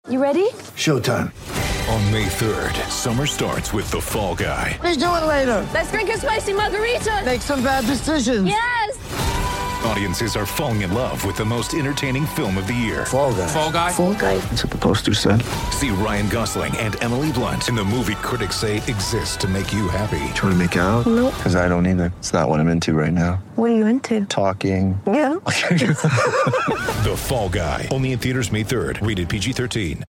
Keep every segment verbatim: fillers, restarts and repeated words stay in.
You ready? Showtime. On May third, summer starts with The Fall Guy. Let's do it later. Let's drink a spicy margarita. Make some bad decisions. Yes. Audiences are falling in love with the most entertaining film of the year. Fall Guy. Fall Guy. Fall Guy. That's what the poster said. See Ryan Gosling and Emily Blunt in the movie critics say exists to make you happy. Trying to make it out? Nope. Because I don't either. It's not what I'm into right now. What are you into? Talking. Yeah. The Fall Guy. Only in theaters May third. Rated P G thirteen.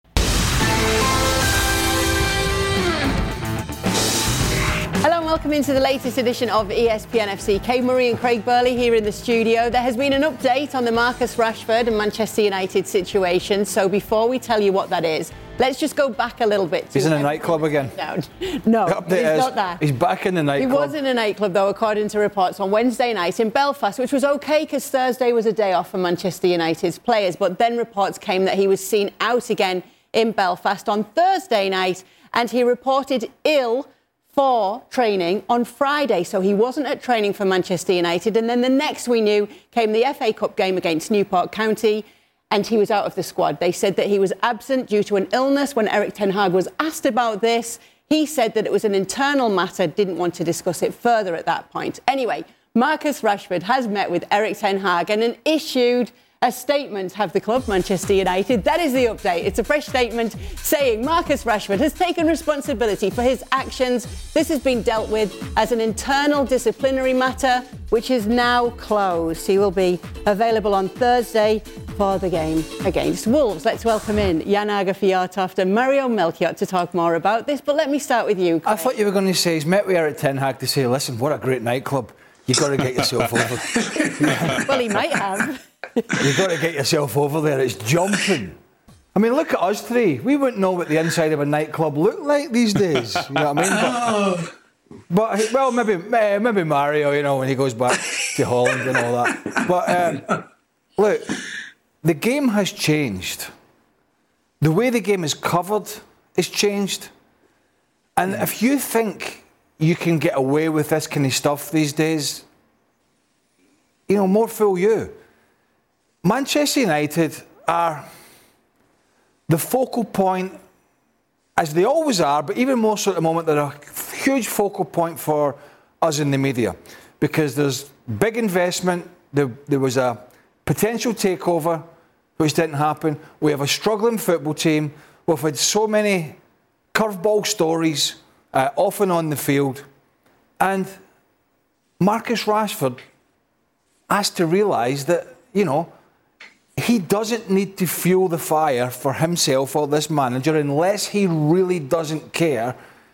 Hello and welcome into the latest edition of E S P N F C. Kay Murray and Craig Burley here in the studio. There has been an update on the Marcus Rashford and Manchester United situation. So before we tell you what that is, let's just go back a little bit. He's in a nightclub again. Down. No, The he's is, not that. He's back in the He nightclub. was in a nightclub, though, according to reports on Wednesday night in Belfast, which was OK because Thursday was a day off for Manchester United's players. But then reports came that he was seen out again in Belfast on Thursday night, and he reported ill for training on Friday. So he wasn't at training for Manchester United. And then the next we knew came the F A Cup game against Newport County, and he was out of the squad. They said that he was absent due to an illness. When Erik ten Hag was asked about this, he said that it was an internal matter, didn't want to discuss it further at that point. Anyway, Marcus Rashford has met with Erik ten Hag and issued a statement, have the club, Manchester United. That is the update. It's a fresh statement saying Marcus Rashford has taken responsibility for his actions. This has been dealt with as an internal disciplinary matter, which is now closed. He will be available on Thursday for the game against Wolves. Let's welcome in Jan Åge Fjørtoft and Mario Melchiot to talk more about this. But let me start with you, Craig. I thought you were going to say he's met with Erik ten Hag to say, listen, what a great nightclub. You've got to get yourself over. Well, he might have. You've got to get yourself over there. It's jumping. I mean, look at us three. We wouldn't know what the inside of a nightclub looked like these days. You know what I mean? But, but well, maybe maybe Mario, you know, when he goes back to Holland and all that. But um, look, the game has changed. The way the game is covered is changed. And if you think you can get away with this kind of stuff these days, you know, more fool you. Manchester United are the focal point, as they always are, but even more so at the moment, they're a huge focal point for us in the media because there's big investment. There, there was a potential takeover, which didn't happen. We have a struggling football team. We've had so many curveball stories, uh, often on the field. And Marcus Rashford has to realise that, you know, he doesn't need to fuel the fire for himself or this manager unless he really doesn't care.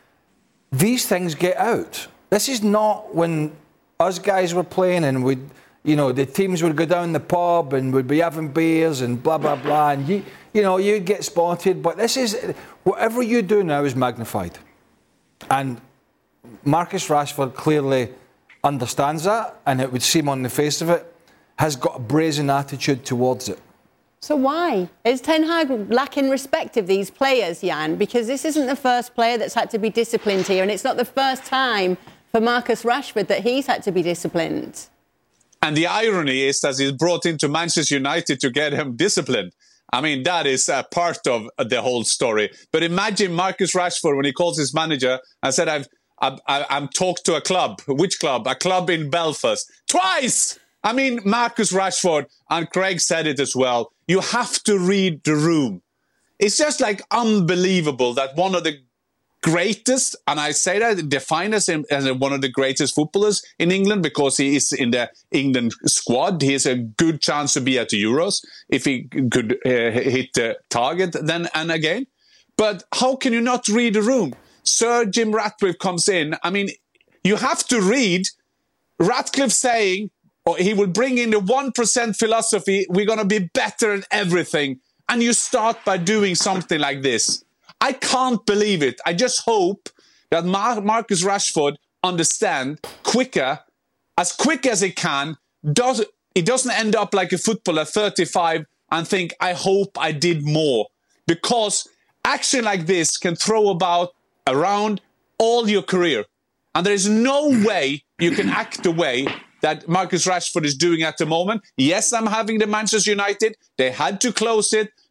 These things get out. This is not when us guys were playing and we'd, you know, the teams would go down the pub and would be having beers and blah, blah, blah. And, you, you know, you'd get spotted. But this is, whatever you do now is magnified. And Marcus Rashford clearly understands that, and it would seem on the face of it, has got a brazen attitude towards it. So why? Is Ten Hag lacking respect of these players, Jan? Because this isn't the first player that's had to be disciplined here, and it's not the first time for Marcus Rashford that he's had to be disciplined. And the irony is that he's brought into Manchester United to get him disciplined. I mean, that is a part of the whole story. But imagine Marcus Rashford when he calls his manager and said, I've, I've, I'm talked to a club. Which club? A club in Belfast. Twice! I mean, Marcus Rashford, and Craig said it as well, you have to read the room. It's just like unbelievable that one of the greatest, and I say that, define us as one of the greatest footballers in England because he is in the England squad. He has a good chance to be at the Euros if he could uh, hit the target then and again. But how can you not read the room? Sir Jim Ratcliffe comes in. I mean, you have to read Ratcliffe saying, or he will bring in the one percent philosophy, we're going to be better at everything. And you start by doing something like this. I can't believe it. I just hope that Mar- Marcus Rashford understand quicker, as quick as he can, does, he doesn't end up like a footballer thirty-five and think, I hope I did more. Because action like this can throw about around all your career. And there is no way you can act the way that Marcus Rashford is doing at the moment. Yes, I'm having the Manchester United. They had to close it.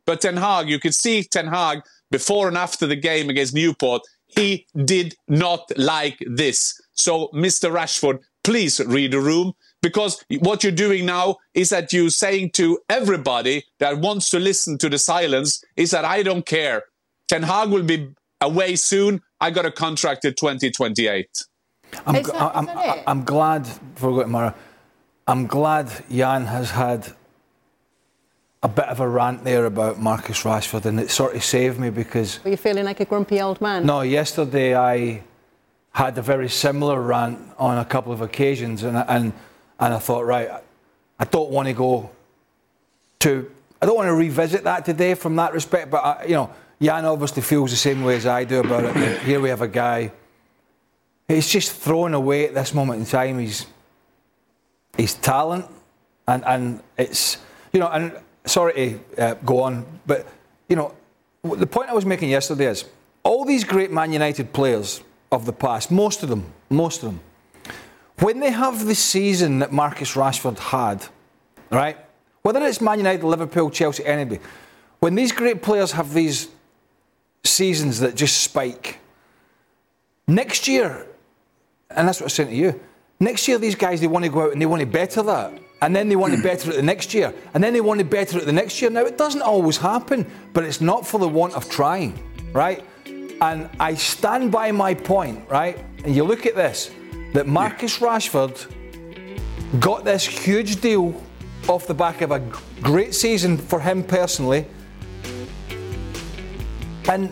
But Ten Hag, you could see Ten Hag before and after the game against Newport, he did not like this. So, Mister Rashford, please read the room, because what you're doing now is that you're saying to everybody that wants to listen to the silence is that I don't care. Ten Hag will be away soon. I got a contract till twenty twenty-eight. I'm, Is that- I'm, is that I'm, it? I'm glad, before we go to Mara, I'm glad Jan has had a bit of a rant there about Marcus Rashford, and it sort of saved me because... Were you feeling like a grumpy old man? No, yesterday I had a very similar rant on a couple of occasions, and and and I thought, right, I don't want to go to... I don't want to revisit that today from that respect, but, I, you know, Jan obviously feels the same way as I do about it. Here we have a guy... He's just thrown away at this moment in time. He's his talent, and and it's you know. And sorry to uh, go on, but you know, the point I was making yesterday is all these great Man United players of the past, most of them, most of them, when they have the season that Marcus Rashford had, right? Whether it's Man United, Liverpool, Chelsea, anybody, when these great players have these seasons that just spike, next year. And that's what I'm saying to you. Next year, these guys, they want to go out and they want to better that. And then they want to better it the next year. And then they want to better it the next year. Now, it doesn't always happen, but it's not for the want of trying, right? And I stand by my point, right? And you look at this, that Marcus Rashford got this huge deal off the back of a great season for him personally. And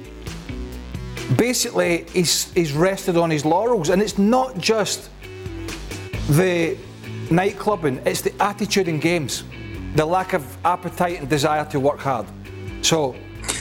basically, he's, he's rested on his laurels, and it's not just the nightclubbing, it's the attitude in games, the lack of appetite and desire to work hard. So,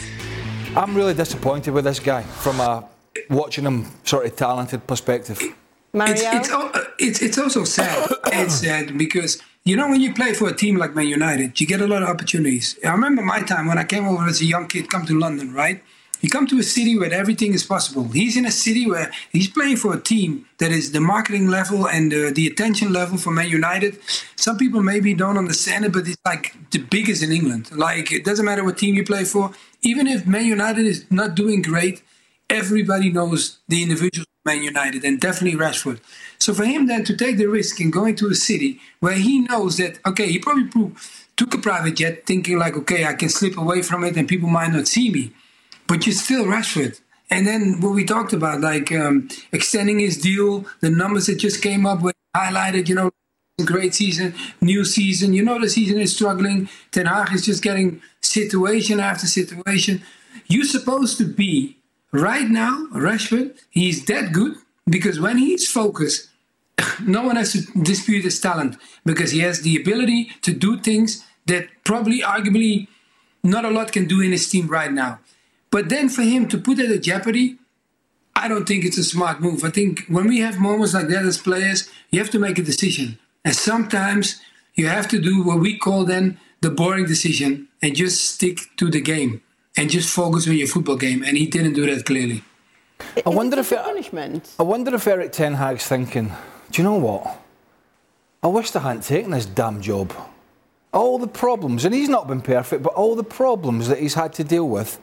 I'm really disappointed with this guy from a watching him sort of talented perspective. Mario? It's, it's, al- it's, it's also sad. It's sad because, you know, when you play for a team like Man United, you get a lot of opportunities. I remember my time when I came over as a young kid, come to London, right? You come to a city where everything is possible. He's in a city where he's playing for a team that is the marketing level and the, the attention level for Man United. Some people maybe don't understand it, but it's like the biggest in England. Like, it doesn't matter what team you play for. Even if Man United is not doing great, everybody knows the individuals of Man United, and definitely Rashford. So for him then to take the risk in going to a city where he knows that, okay, he probably took a private jet thinking like, okay, I can slip away from it and people might not see me. But you're still Rashford. And then what we talked about, like um, extending his deal, the numbers that just came up with highlighted, you know, great season, new season. You know the season is struggling. Ten Hag is just getting situation after situation. You're supposed to be, right now, Rashford, he's that good because when he's focused, no one has to dispute his talent because he has the ability to do things that probably, arguably, not a lot can do in his team right now. But then for him to put it at jeopardy, I don't think it's a smart move. I think when we have moments like that as players, you have to make a decision. And sometimes you have to do what we call then the boring decision and just stick to the game and just focus on your football game. And he didn't do that clearly. I wonder if it, it, punishment. I wonder if Eric Ten Hag's thinking, do you know what? I wish I hadn't taken this damn job. All the problems, and he's not been perfect, but all the problems that he's had to deal with.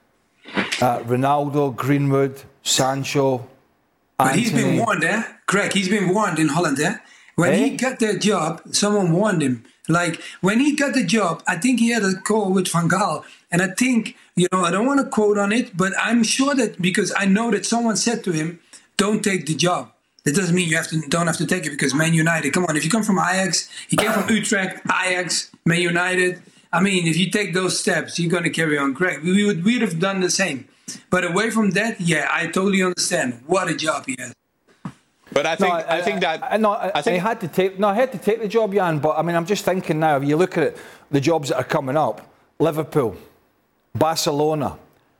Uh, Ronaldo, Greenwood, Sancho, But he's Anthony. been warned, eh? Craig, he's been warned in Holland, eh? When Eh? he got that job, someone warned him. Like, when he got the job, I think he had a call with Van Gaal. And I think, you know, I don't want to quote on it, but I'm sure that, because I know that someone said to him, don't take the job. That doesn't mean you have to don't have to take it because Man United, come on, if you come from Ajax, he came from Utrecht, Ajax, Man United. I mean, if you take those steps, you're going to carry on. Correct. We would we'd have done the same. But away from that, yeah, I totally understand. What a job he has. But I think I, I think that I, no, I, I think he had to take. No, I had to take the job, Jan. But I mean, I'm just thinking now. If you look at it, the jobs that are coming up: Liverpool, Barcelona,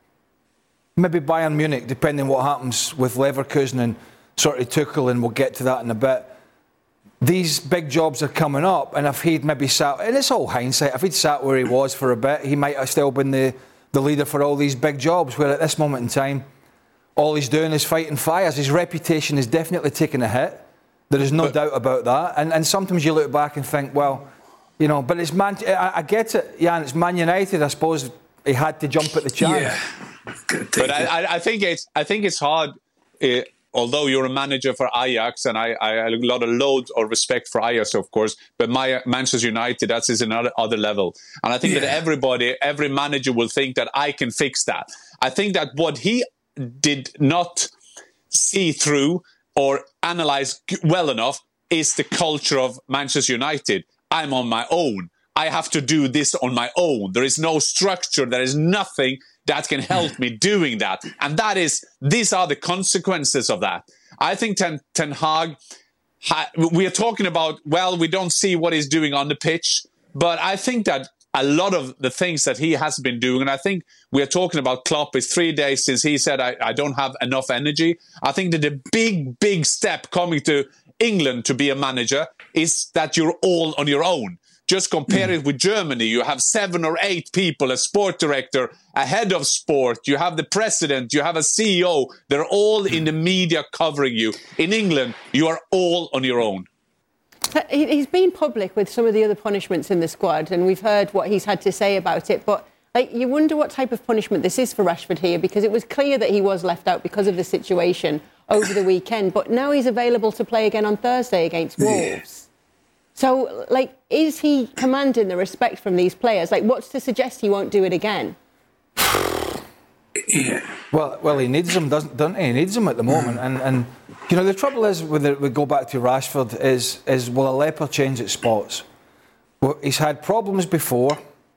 maybe Bayern Munich, depending what happens with Leverkusen and sort of Tuchel, and we'll get to that in a bit. These big jobs are coming up, and if he'd maybe sat, and it's all hindsight, if he'd sat where he was for a bit, he might have still been the, the leader for all these big jobs, where at this moment in time, all he's doing is fighting fires. His reputation is definitely taking a hit. There is no but, doubt about that. And, and sometimes you look back and think, well, You know, but it's Man. I, I get it, Jan. It's Man United. I suppose he had to jump at the chance. Yeah. But I, I think it's I think it's hard. Uh, although you're a manager for Ajax, and I, I have a lot of load or respect for Ajax, of course, but my Manchester United, that is another other level. And I think yeah. that everybody, every manager will think that I can fix that. I think that what he did not see through or analyze well enough is the culture of Manchester United. I'm on my own. I have to do this on my own. There is no structure. There is nothing that can help me doing that. And that is, these are the consequences of that. I think Ten, Ten Hag, ha, we are talking about, well, we don't see what he's doing on the pitch, but I think that a lot of the things that he has been doing, and I think we are talking about Klopp, is three days since he said, I, I don't have enough energy. I think that the big, big step coming to England to be a manager is that you're all on your own. Just compare it with Germany. You have seven or eight people, a sport director, a head of sport. You have the president. You have a C E O. They're all in the media covering you. In England, you are all on your own. He's been public with some of the other punishments in the squad, and we've heard what he's had to say about it. But like, you wonder what type of punishment this is for Rashford here, because it was clear that he was left out because of the situation over the weekend. But now he's available to play again on Thursday against Wolves. So, like, is he commanding the respect from these players? Like, what's to suggest he won't do it again? Yeah. Well, well, he needs them, doesn't, doesn't he? He needs them at the moment. And, and you know, the trouble is, with the, we go back to Rashford, is, is will a leopard change its spots? Well, he's had problems before.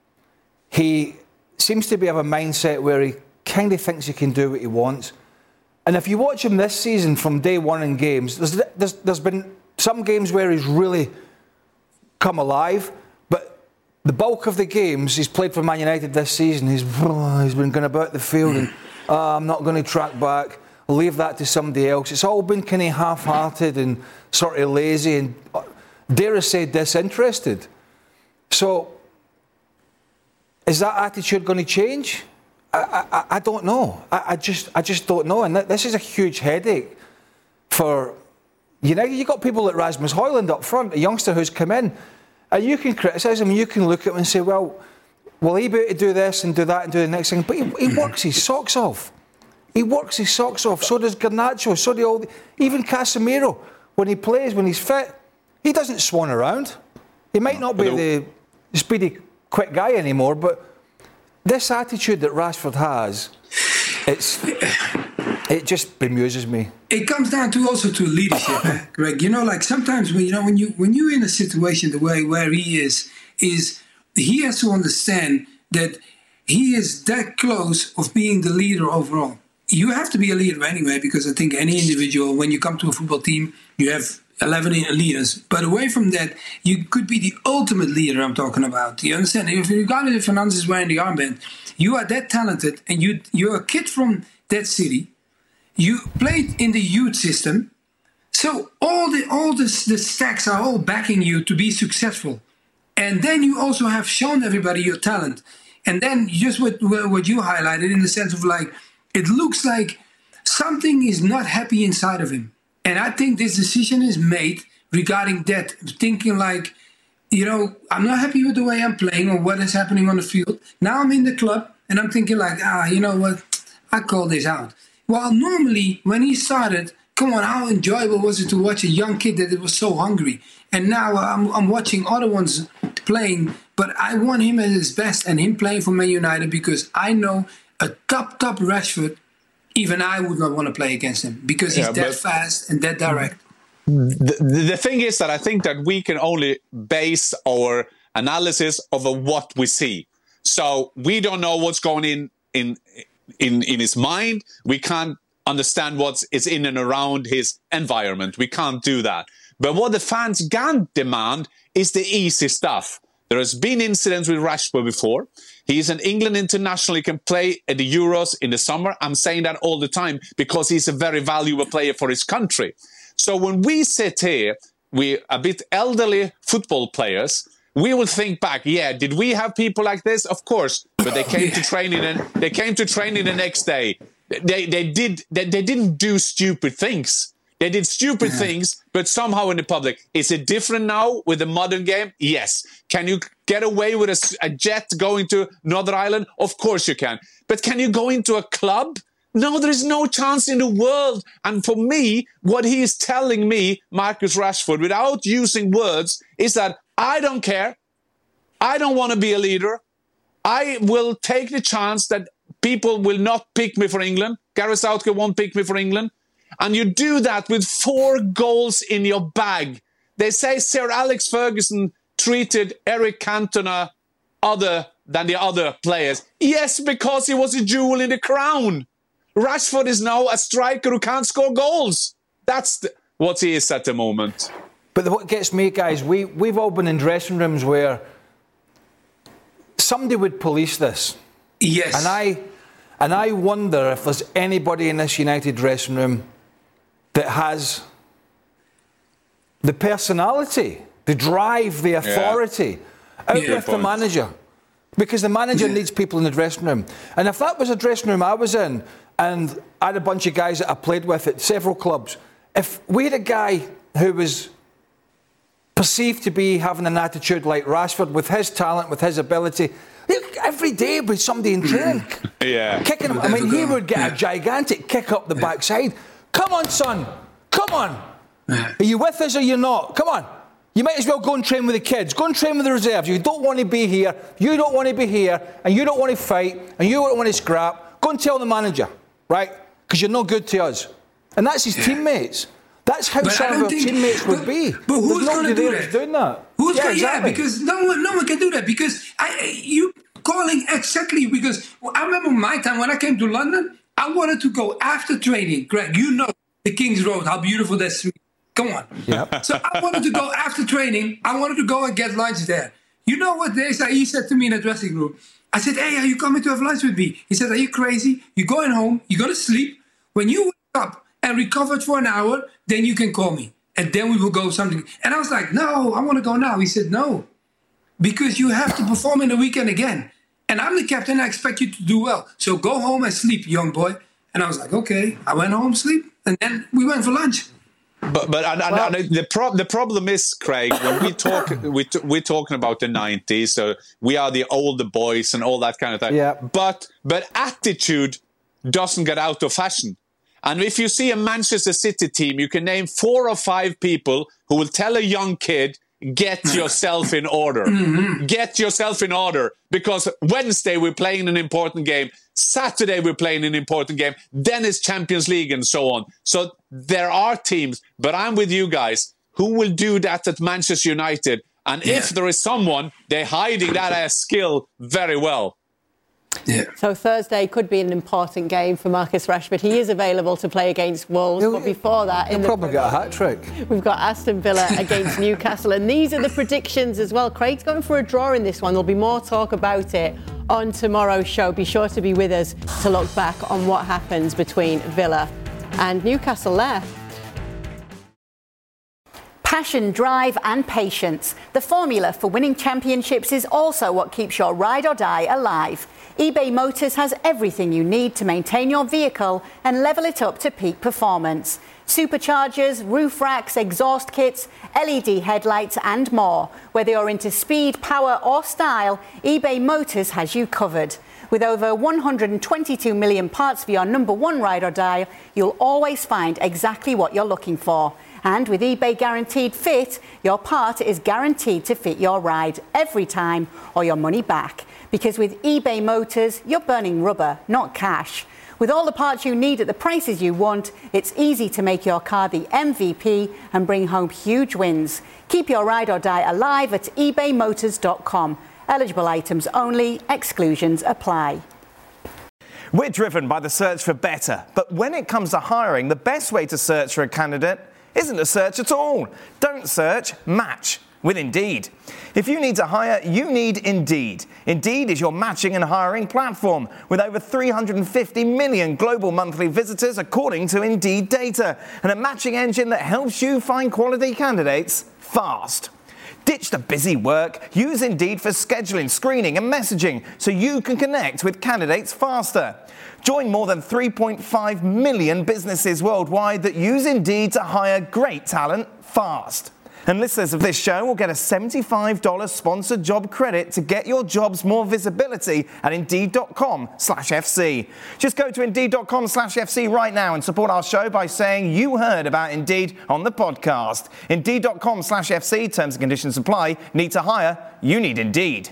He seems to be of a mindset where he kind of thinks he can do what he wants. And if you watch him this season from day one in games, there's, there's, there's been some games where he's really come alive, but the bulk of the games he's played for Man United this season, he's he's been going about the field and uh, I'm not going to track back, I'll leave that to somebody else. It's all been kind of half-hearted and sort of lazy and, dare I say, disinterested. So, is that attitude going to change? I, I, I don't know. I, I just I just don't know. And th- this is a huge headache for United. You've got people like Rasmus Højlund up front, a youngster who's come in, and you can criticise him, you can look at him and say, well, will he be able to do this and do that and do the next thing? But he, he works his socks off. He works his socks off. So does Garnacho, so do all the, even Casemiro, when he plays, when he's fit, he doesn't swan around. He might not be the speedy, quick guy anymore, but this attitude that Rashford has, it's it just bemuses me. It comes down to also to leadership, eh, Greg. You know, like sometimes when you know when you when you're in a situation the way where he is, is he has to understand that he is that close of being the leader overall. You have to be a leader anyway, because I think any individual, when you come to a football team, you have eleven leaders. But away from that, you could be the ultimate leader I'm talking about. You understand? If regardless if Fernandes is wearing the armband, you are that talented and you, you're a kid from that city. You played in the youth system. So all the all the, the stacks are all backing you to be successful. And then you also have shown everybody your talent. And then just what, what you highlighted in the sense of like, it looks like something is not happy inside of him. And I think this decision is made regarding that, thinking like, you know, I'm not happy with the way I'm playing or what is happening on the field. Now I'm in the club and I'm thinking like, ah, you know what, I call this out. While normally when he started, come on, how enjoyable was it to watch a young kid that was so hungry. And now I'm, I'm watching other ones playing, but I want him at his best and him playing for Man United because I know a top, top Rashford, even I would not want to play against him because he's yeah, that fast and that direct. The, the thing is that I think that we can only base our analysis over what we see. So we don't know what's going in in in, in his mind. We can't understand what's is in and around his environment. We can't do that. But what the fans can demand is the easy stuff. There has been incidents with Rashford before. He's an England international. He can play at the Euros in the summer. I'm saying that all the time because he's a very valuable player for his country. So when we sit here, we a bit elderly football players, we will think back, yeah, did we have people like this? Of course. But they came to training and they came to training the next day. They they did they, they didn't do stupid things. They did stupid yeah. things, but somehow in the public. Is it different now with the modern game? Yes. Can you get away with a, a jet going to Northern Ireland? Of course you can. But can you go into a club? No, there is no chance in the world. And for me, what he is telling me, Marcus Rashford, without using words, is that I don't care. I don't want to be a leader. I will take the chance that people will not pick me for England. Gareth Southgate won't pick me for England. And you do that with four goals in your bag. They say Sir Alex Ferguson treated Eric Cantona other than the other players. Yes, because he was a jewel in the crown. Rashford is now a striker who can't score goals. That's the, what he is at the moment. But what gets me, guys, we, we've all been in dressing rooms where somebody would police this. Yes. And I, and I wonder if there's anybody in this United dressing room that has the personality, the drive, the authority yeah. out yeah, with the manager. Because the manager yeah. needs people in the dressing room. And if that was a dressing room I was in, and I had a bunch of guys that I played with at several clubs, if we had a guy who was perceived to be having an attitude like Rashford, with his talent, with his ability, every day would be somebody in training. yeah. Kicking him. I mean, he would get a gigantic kick up the backside. Come on, son. Come on. Are you with us or you're not? Come on. You might as well go and train with the kids. Go and train with the reserves. You don't want to be here. You don't want to be here. And you don't want to fight. And you don't want to scrap. Go and tell the manager, right? Because you're no good to us. And that's his yeah. teammates. That's how some of our think, teammates would but, be. But who's going to do that? Doing that? Who's yeah, gonna, exactly. yeah, because no one, no one can do that. Because I, you calling exactly because I remember my time when I came to London. I wanted to go after training. Greg, you know the King's Road, how beautiful that's. Come on. Yep. So I wanted to go after training. I wanted to go and get lunch there. You know what they said? He said to me in the dressing room. I said, "Hey, are you coming to have lunch with me?" He said, "Are you crazy? You're going home. You're going to sleep. When you wake up and recovered for an hour, then you can call me. And then we will go something." And I was like, "No, I want to go now." He said, "No, because you have to perform in the weekend again. And I'm the captain. I expect you to do well. So go home and sleep, young boy." And I was like, "Okay." I went home, sleep, and then we went for lunch. But but and, well, and the pro- the problem is, Craig, when we talk we t- we're talking about the nineties, so we are the older boys and all that kind of thing. Yeah. But but attitude doesn't get out of fashion. And if you see a Manchester City team, you can name four or five people who will tell a young kid, "Get yourself in order. Mm-hmm. Get yourself in order." Because Wednesday we're playing an important game. Saturday we're playing an important game. Then it's Champions League and so on. So there are teams, but I'm with you guys, who will do that at Manchester United. And yeah. if there is someone, they're hiding that as skill very well. Yeah. So Thursday could be an important game for Marcus Rashford. He is available to play against Wolves, but before that, he'll in the probably get a hat trick. We've got Aston Villa against Newcastle, and these are the predictions as well. Craig's going for a draw in this one. There'll be more talk about it on tomorrow's show. Be sure to be with us to look back on what happens between Villa and Newcastle there. Passion, drive and patience. The formula for winning championships is also what keeps your ride or die alive. eBay Motors has everything you need to maintain your vehicle and level it up to peak performance. Superchargers, roof racks, exhaust kits, L E D headlights and more. Whether you're into speed, power or style, eBay Motors has you covered. With over one hundred twenty-two million parts for your number one ride or die, you'll always find exactly what you're looking for. And with eBay Guaranteed Fit, your part is guaranteed to fit your ride every time or your money back. Because with eBay Motors, you're burning rubber, not cash. With all the parts you need at the prices you want, it's easy to make your car the M V P and bring home huge wins. Keep your ride or die alive at ebay motors dot com. Eligible items only, exclusions apply. We're driven by the search for better, but when it comes to hiring, the best way to search for a candidate isn't to search at all. Don't search, match with Indeed. If you need to hire, you need Indeed. Indeed is your matching and hiring platform with over three hundred fifty million global monthly visitors according to Indeed data, and a matching engine that helps you find quality candidates fast. Ditch the busy work. Use Indeed for scheduling, screening and messaging so you can connect with candidates faster. Join more than three point five million businesses worldwide that use Indeed to hire great talent fast. And listeners of this show will get a seventy-five dollars sponsored job credit to get your jobs more visibility at Indeed.com slash FC. Just go to Indeed.com slash FC right now and support our show by saying you heard about Indeed on the podcast. Indeed.com slash FC. Terms and conditions apply. Need to hire? You need Indeed.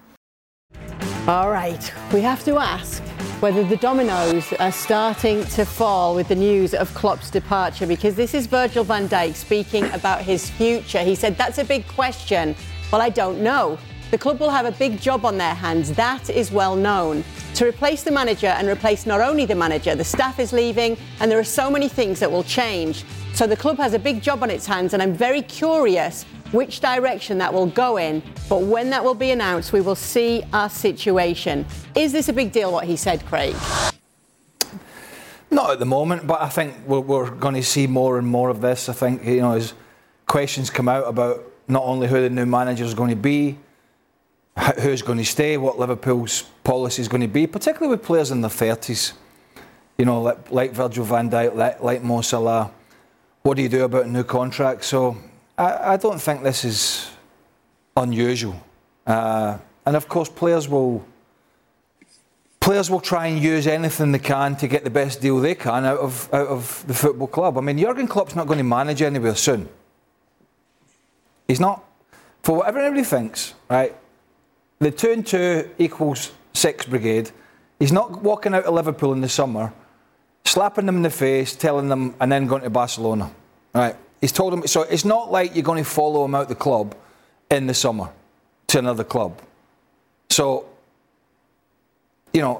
All right, we have to ask whether the dominoes are starting to fall with the news of Klopp's departure, because this is Virgil van Dijk speaking about his future. He said, that's a big question. Well, I don't know. The club will have a big job on their hands. That is well known. To replace the manager and replace not only the manager, the staff is leaving and there are so many things that will change. So the club has a big job on its hands and I'm very curious which direction that will go in. But when that will be announced, we will see our situation. Is this a big deal, what he said, Craig? Not at the moment, but I think we're, we're going to see more and more of this. I think, you know, as questions come out about not only who the new manager is going to be, who's going to stay, what Liverpool's policy is going to be, particularly with players in their thirties. You know, like, like Virgil van Dijk, like, like Mo Salah. What do you do about a new contract? So I, I don't think this is unusual. Uh, and of course, players will players will try and use anything they can to get the best deal they can out of out of the football club. I mean, Jurgen Klopp's not going to manage anywhere soon. He's not. For whatever everybody thinks, right? The two and two equals six brigade. He's not walking out of Liverpool in the summer, slapping them in the face, telling them, and then going to Barcelona. Right? He's told them. So it's not like you're going to follow him out the club in the summer to another club. So, you know,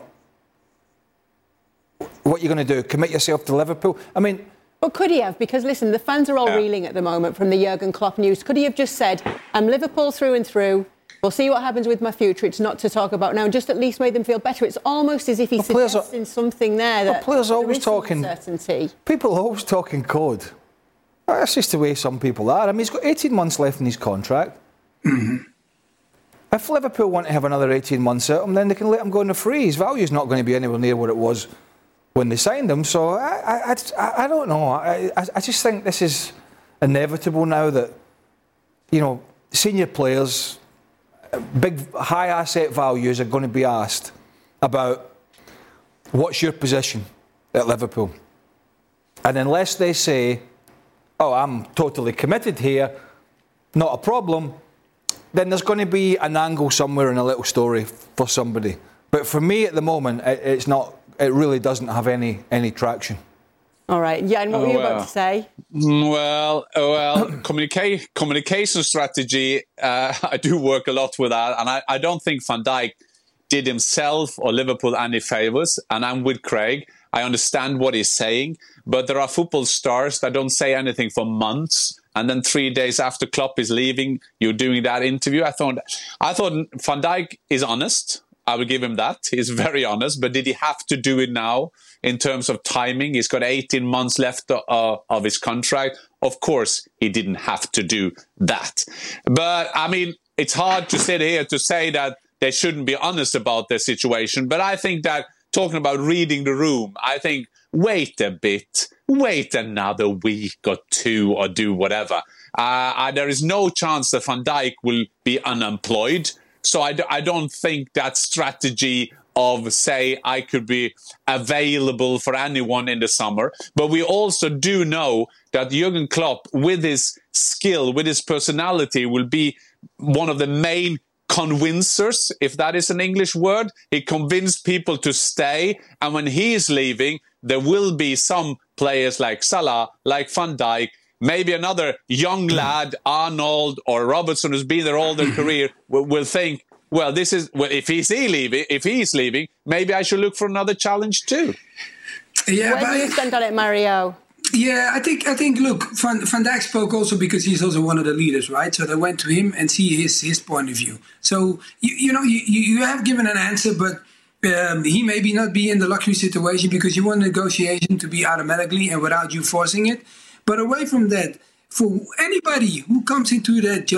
what you're going to do? Commit yourself to Liverpool? I mean. But could he have? Because listen, the fans are all yeah. reeling at the moment from the Jurgen Klopp news. Could he have just said, "I'm Liverpool through and through. We'll see what happens with my future. It's not to talk about now," and just at least made them feel better. It's almost as if he's well, suggesting are, something there that well, players there always is talking. Uncertainty. People are always talking code. Well, that's just the way some people are. I mean, he's got eighteen months left in his contract. Mm-hmm. If Liverpool want to have another eighteen months out of him, then they can let him go on the free. His value is not going to be anywhere near what it was when they signed him. So I, I, I, I don't know. I, I, I just think this is inevitable now that, you know, senior players, big high asset values are going to be asked about what's your position at Liverpool. And unless they say, oh, I'm totally committed here, not a problem, then there's going to be an angle somewhere in a little story for somebody. But for me at the moment, it, it's not. It really doesn't have any any traction. All right. Yeah, and what oh, were you well. about to say? Well, well, communica- communication strategy, uh, I do work a lot with that. And I, I don't think Van Dijk did himself or Liverpool any favours. And I'm with Craig. I understand what he's saying. But there are football stars that don't say anything for months. And then three days after Klopp is leaving, you're doing that interview. I thought, I thought Van Dijk is honest. I will give him that. He's very honest. But did he have to do it now in terms of timing? He's got eighteen months left uh, of his contract. Of course, he didn't have to do that. But, I mean, it's hard to sit here to say that they shouldn't be honest about their situation. But I think that talking about reading the room, I think, wait a bit. Wait another week or two or do whatever. Uh, I, there is no chance that Van Dijk will be unemployed. So I, d- I don't think that strategy of, say, I could be available for anyone in the summer. But we also do know that Jurgen Klopp, with his skill, with his personality, will be one of the main convincers, if that is an English word. He convinced people to stay. And when he is leaving, there will be some players like Salah, like Van Dijk, maybe another young lad, Arnold or Robertson, who's been there all their career, will, will think, well, this is well. If he's leaving, if he's leaving, maybe I should look for another challenge too. Yeah, Where but do you stand on it, Mario? Yeah, I think I think look, Van, Van Dijk spoke also because he's also one of the leaders, right? So they went to him and see his his point of view. So you you know you you have given an answer, but. Um, he maybe not be in the luxury situation because you want negotiation to be automatically and without you forcing it. But away from that, for anybody who comes into that job,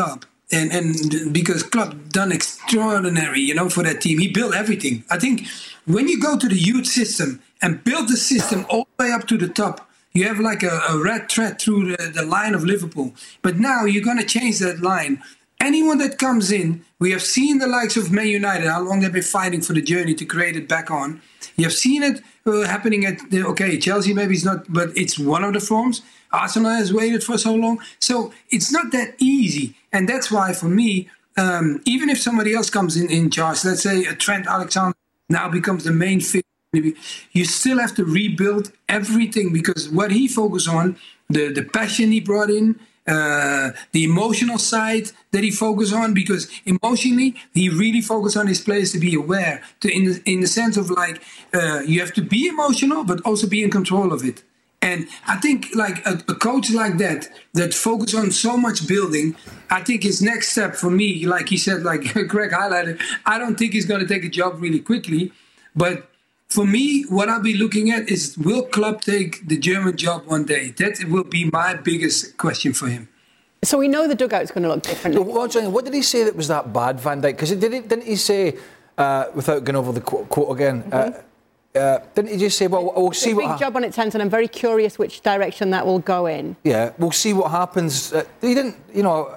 And and because Klopp done extraordinary, you know, for that team. He built everything. I think when you go to the youth system and build the system all the way up to the top, you have like a, a red thread through the, the line of Liverpool. But now you're going to change that line. Anyone that comes in, we have seen the likes of Man United, how long they've been fighting for the journey to create it back on. You have seen it uh, happening at, the, okay, Chelsea maybe it's not, but it's one of the forms. Arsenal has waited for so long. So it's not that easy. And that's why, for me, um, even if somebody else comes in, in charge, let's say a Trent Alexander now becomes the main figure, you still have to rebuild everything, because what he focused on, the, the passion he brought in, uh, the emotional side that he focused on, because emotionally he really focused on his players to be aware, to in the, in the sense of like uh, you have to be emotional but also be in control of it. And I think like a, a coach like that, that focus on so much building, I think his next step for me, like he said, like Greg highlighted, I don't think he's going to take a job really quickly. But for me, what I'll be looking at is, will Klopp take the German job one day? That will be my biggest question for him. So we know the dugout's going to look different. What did he say that was that bad, Van Dijk? Because didn't, didn't he say, uh, without going over the quote, quote again, mm-hmm. uh, Uh, didn't he just say, well, we'll see what... It's a big job on its hands, and I'm very curious which direction that will go in. Yeah, we'll see what happens. Uh, he didn't, you know...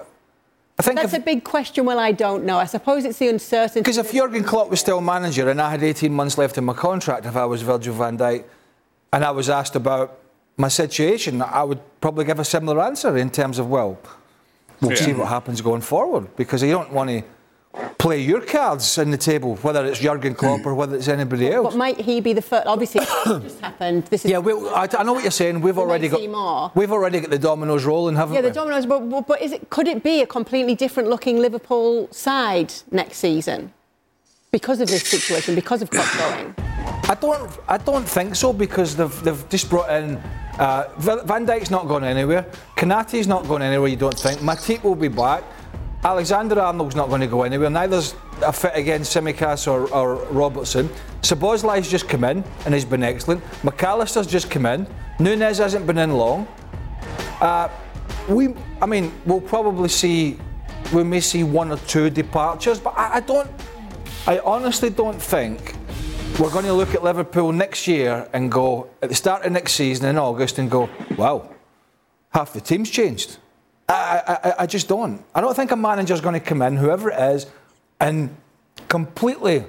I think That's if, a big question. Well, I don't know. I suppose it's the uncertainty... Because if Jurgen Klopp was still manager and I had eighteen months left in my contract, if I was Virgil van Dijk, and I was asked about my situation, I would probably give a similar answer in terms of, well, we'll yeah. see what happens going forward, because you don't want to play your cards on the table, whether it's Jurgen Klopp or whether it's anybody else. But might he be the first? Obviously, it just happened. This is yeah, we, I, I know what you're saying. We've we already got more. we've already got the dominoes rolling, haven't yeah, we? Yeah, the dominoes. But, but is it? Could it be a completely different looking Liverpool side next season because of this situation? Because of Klopp going? I don't. I don't think so, because they've they've just brought in. Uh, Van Dijk's not going anywhere. Konaté's not going anywhere. You don't think? Matip will be back. Alexander-Arnold's not going to go anywhere. Neither's a fit against Tsimikas or, or Robertson. Szoboszlai's just come in and he's been excellent. McAllister's just come in. Núñez hasn't been in long. Uh, we, I mean, we'll probably see, we may see one or two departures, but I, I don't, I honestly don't think we're going to look at Liverpool next year and go, at the start of next season in August, and go, wow, half the team's changed. I, I, I just don't. I don't think a manager's going to come in, whoever it is, and completely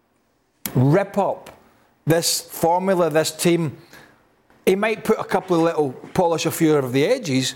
rip up this formula, this team. He might put a couple of little, polish a few of the edges,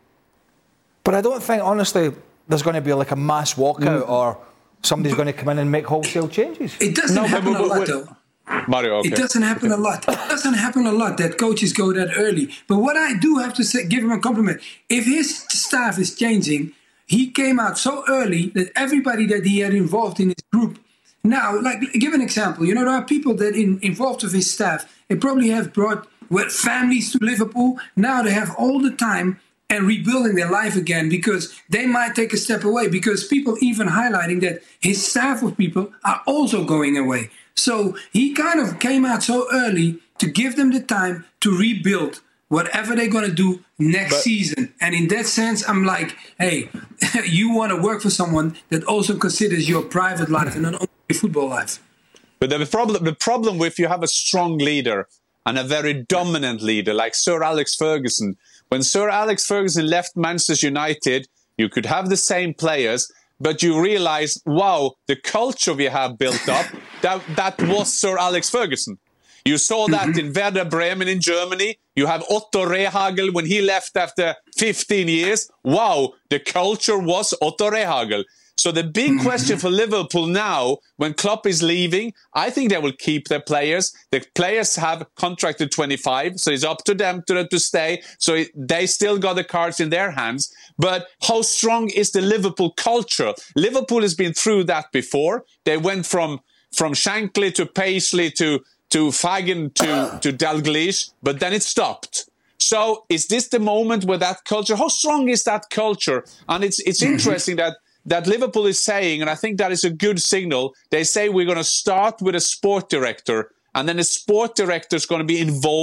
but I don't think, honestly, there's going to be like a mass walkout mm. or somebody's going to come in and make wholesale changes. It doesn't no, happen but, but, a lot, but, though. Mario, okay. It doesn't happen a lot. It doesn't happen a lot that coaches go that early. But what I do have to say, give him a compliment. If his staff is changing, he came out so early that everybody that he had involved in his group. Now, like, give an example. You know, there are people that in, involved with his staff. They probably have brought well, families to Liverpool. Now they have all the time and rebuilding their life again, because they might take a step away, because people even highlighting that his staff of people are also going away. So he kind of came out so early to give them the time to rebuild whatever they're going to do next but, season. And in that sense, I'm like, hey, you want to work for someone that also considers your private life and not only your football life. But the problem, the problem with you have a strong leader and a very dominant leader like Sir Alex Ferguson. When Sir Alex Ferguson left Manchester United, you could have the same players, but you realize, wow, the culture we have built up, that, that was Sir Alex Ferguson. You saw that mm-hmm. in Werder Bremen in Germany. You have Otto Rehhagel when he left after fifteen years. Wow, the culture was Otto Rehhagel. So the big mm-hmm. question for Liverpool now, when Klopp is leaving, I think they will keep their players. The players have contracted twenty-five, so it's up to them to, to stay. So they still got the cards in their hands. But how strong is the Liverpool culture? Liverpool has been through that before. They went from, from Shankly to Paisley to, to Fagan to, to Dalglish, but then it stopped. So is this the moment where that culture, how strong is that culture? And it's, it's mm-hmm. interesting that that Liverpool is saying, and I think that is a good signal, they say we're going to start with a sport director, and then the sport director is going to be involved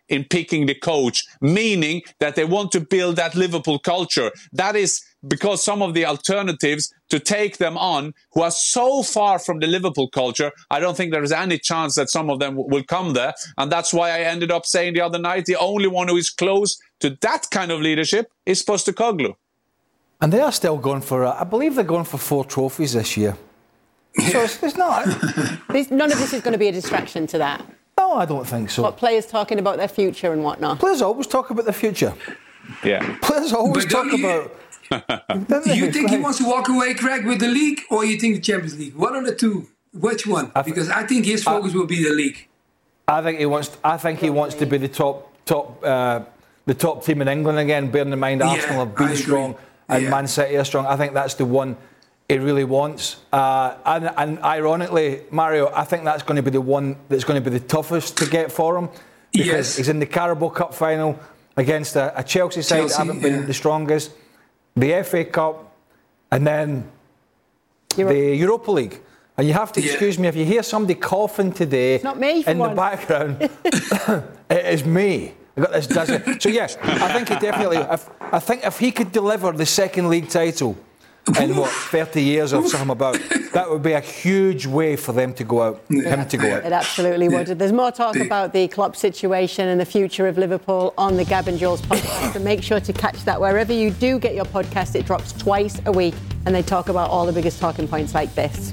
in picking the coach, meaning that they want to build that Liverpool culture. That is because some of the alternatives to take them on, who are so far from the Liverpool culture, I don't think there is any chance that some of them w- will come there. And that's why I ended up saying the other night, the only one who is close to that kind of leadership is Postecoglou. And they are still going for, uh, I believe they're going for four trophies this year. So it's, it's not. This, none of this is going to be a distraction to that. No, I don't think so. What players talking about their future and whatnot. Players always talk about the future. Yeah. Players always But talk don't you- about. Do you think he wants to walk away, Craig, with the league, or you think the Champions League? One of the two. Which one? I th- Because I think his focus I, will be the league. I think he wants. I think he wants to be the top, top, uh, the top team in England again. Bearing in mind Yeah, Arsenal have been I agree. strong and Yeah. Man City are strong. I think that's the one he really wants. Uh, and, and ironically, Mario, I think that's going to be the one that's going to be the toughest to get for him because Yes. he's in the Carabao Cup final against a, a Chelsea side Chelsea, that haven't been yeah. the strongest. The F A Cup, and then Euro- the Europa League. And you have to Yeah. excuse me if you hear somebody coughing today It's not me, for in the once. background. It is me. I got this. Does So yes, I think he definitely. If, I think if he could deliver the second league title in what thirty years or something about, that would be a huge way for them to go out. Him to go out. It absolutely would. There's more talk about the Klopp situation and the future of Liverpool on the Gab and Jules podcast. So make sure to catch that wherever you do get your podcast. It drops twice a week and they talk about all the biggest talking points like this.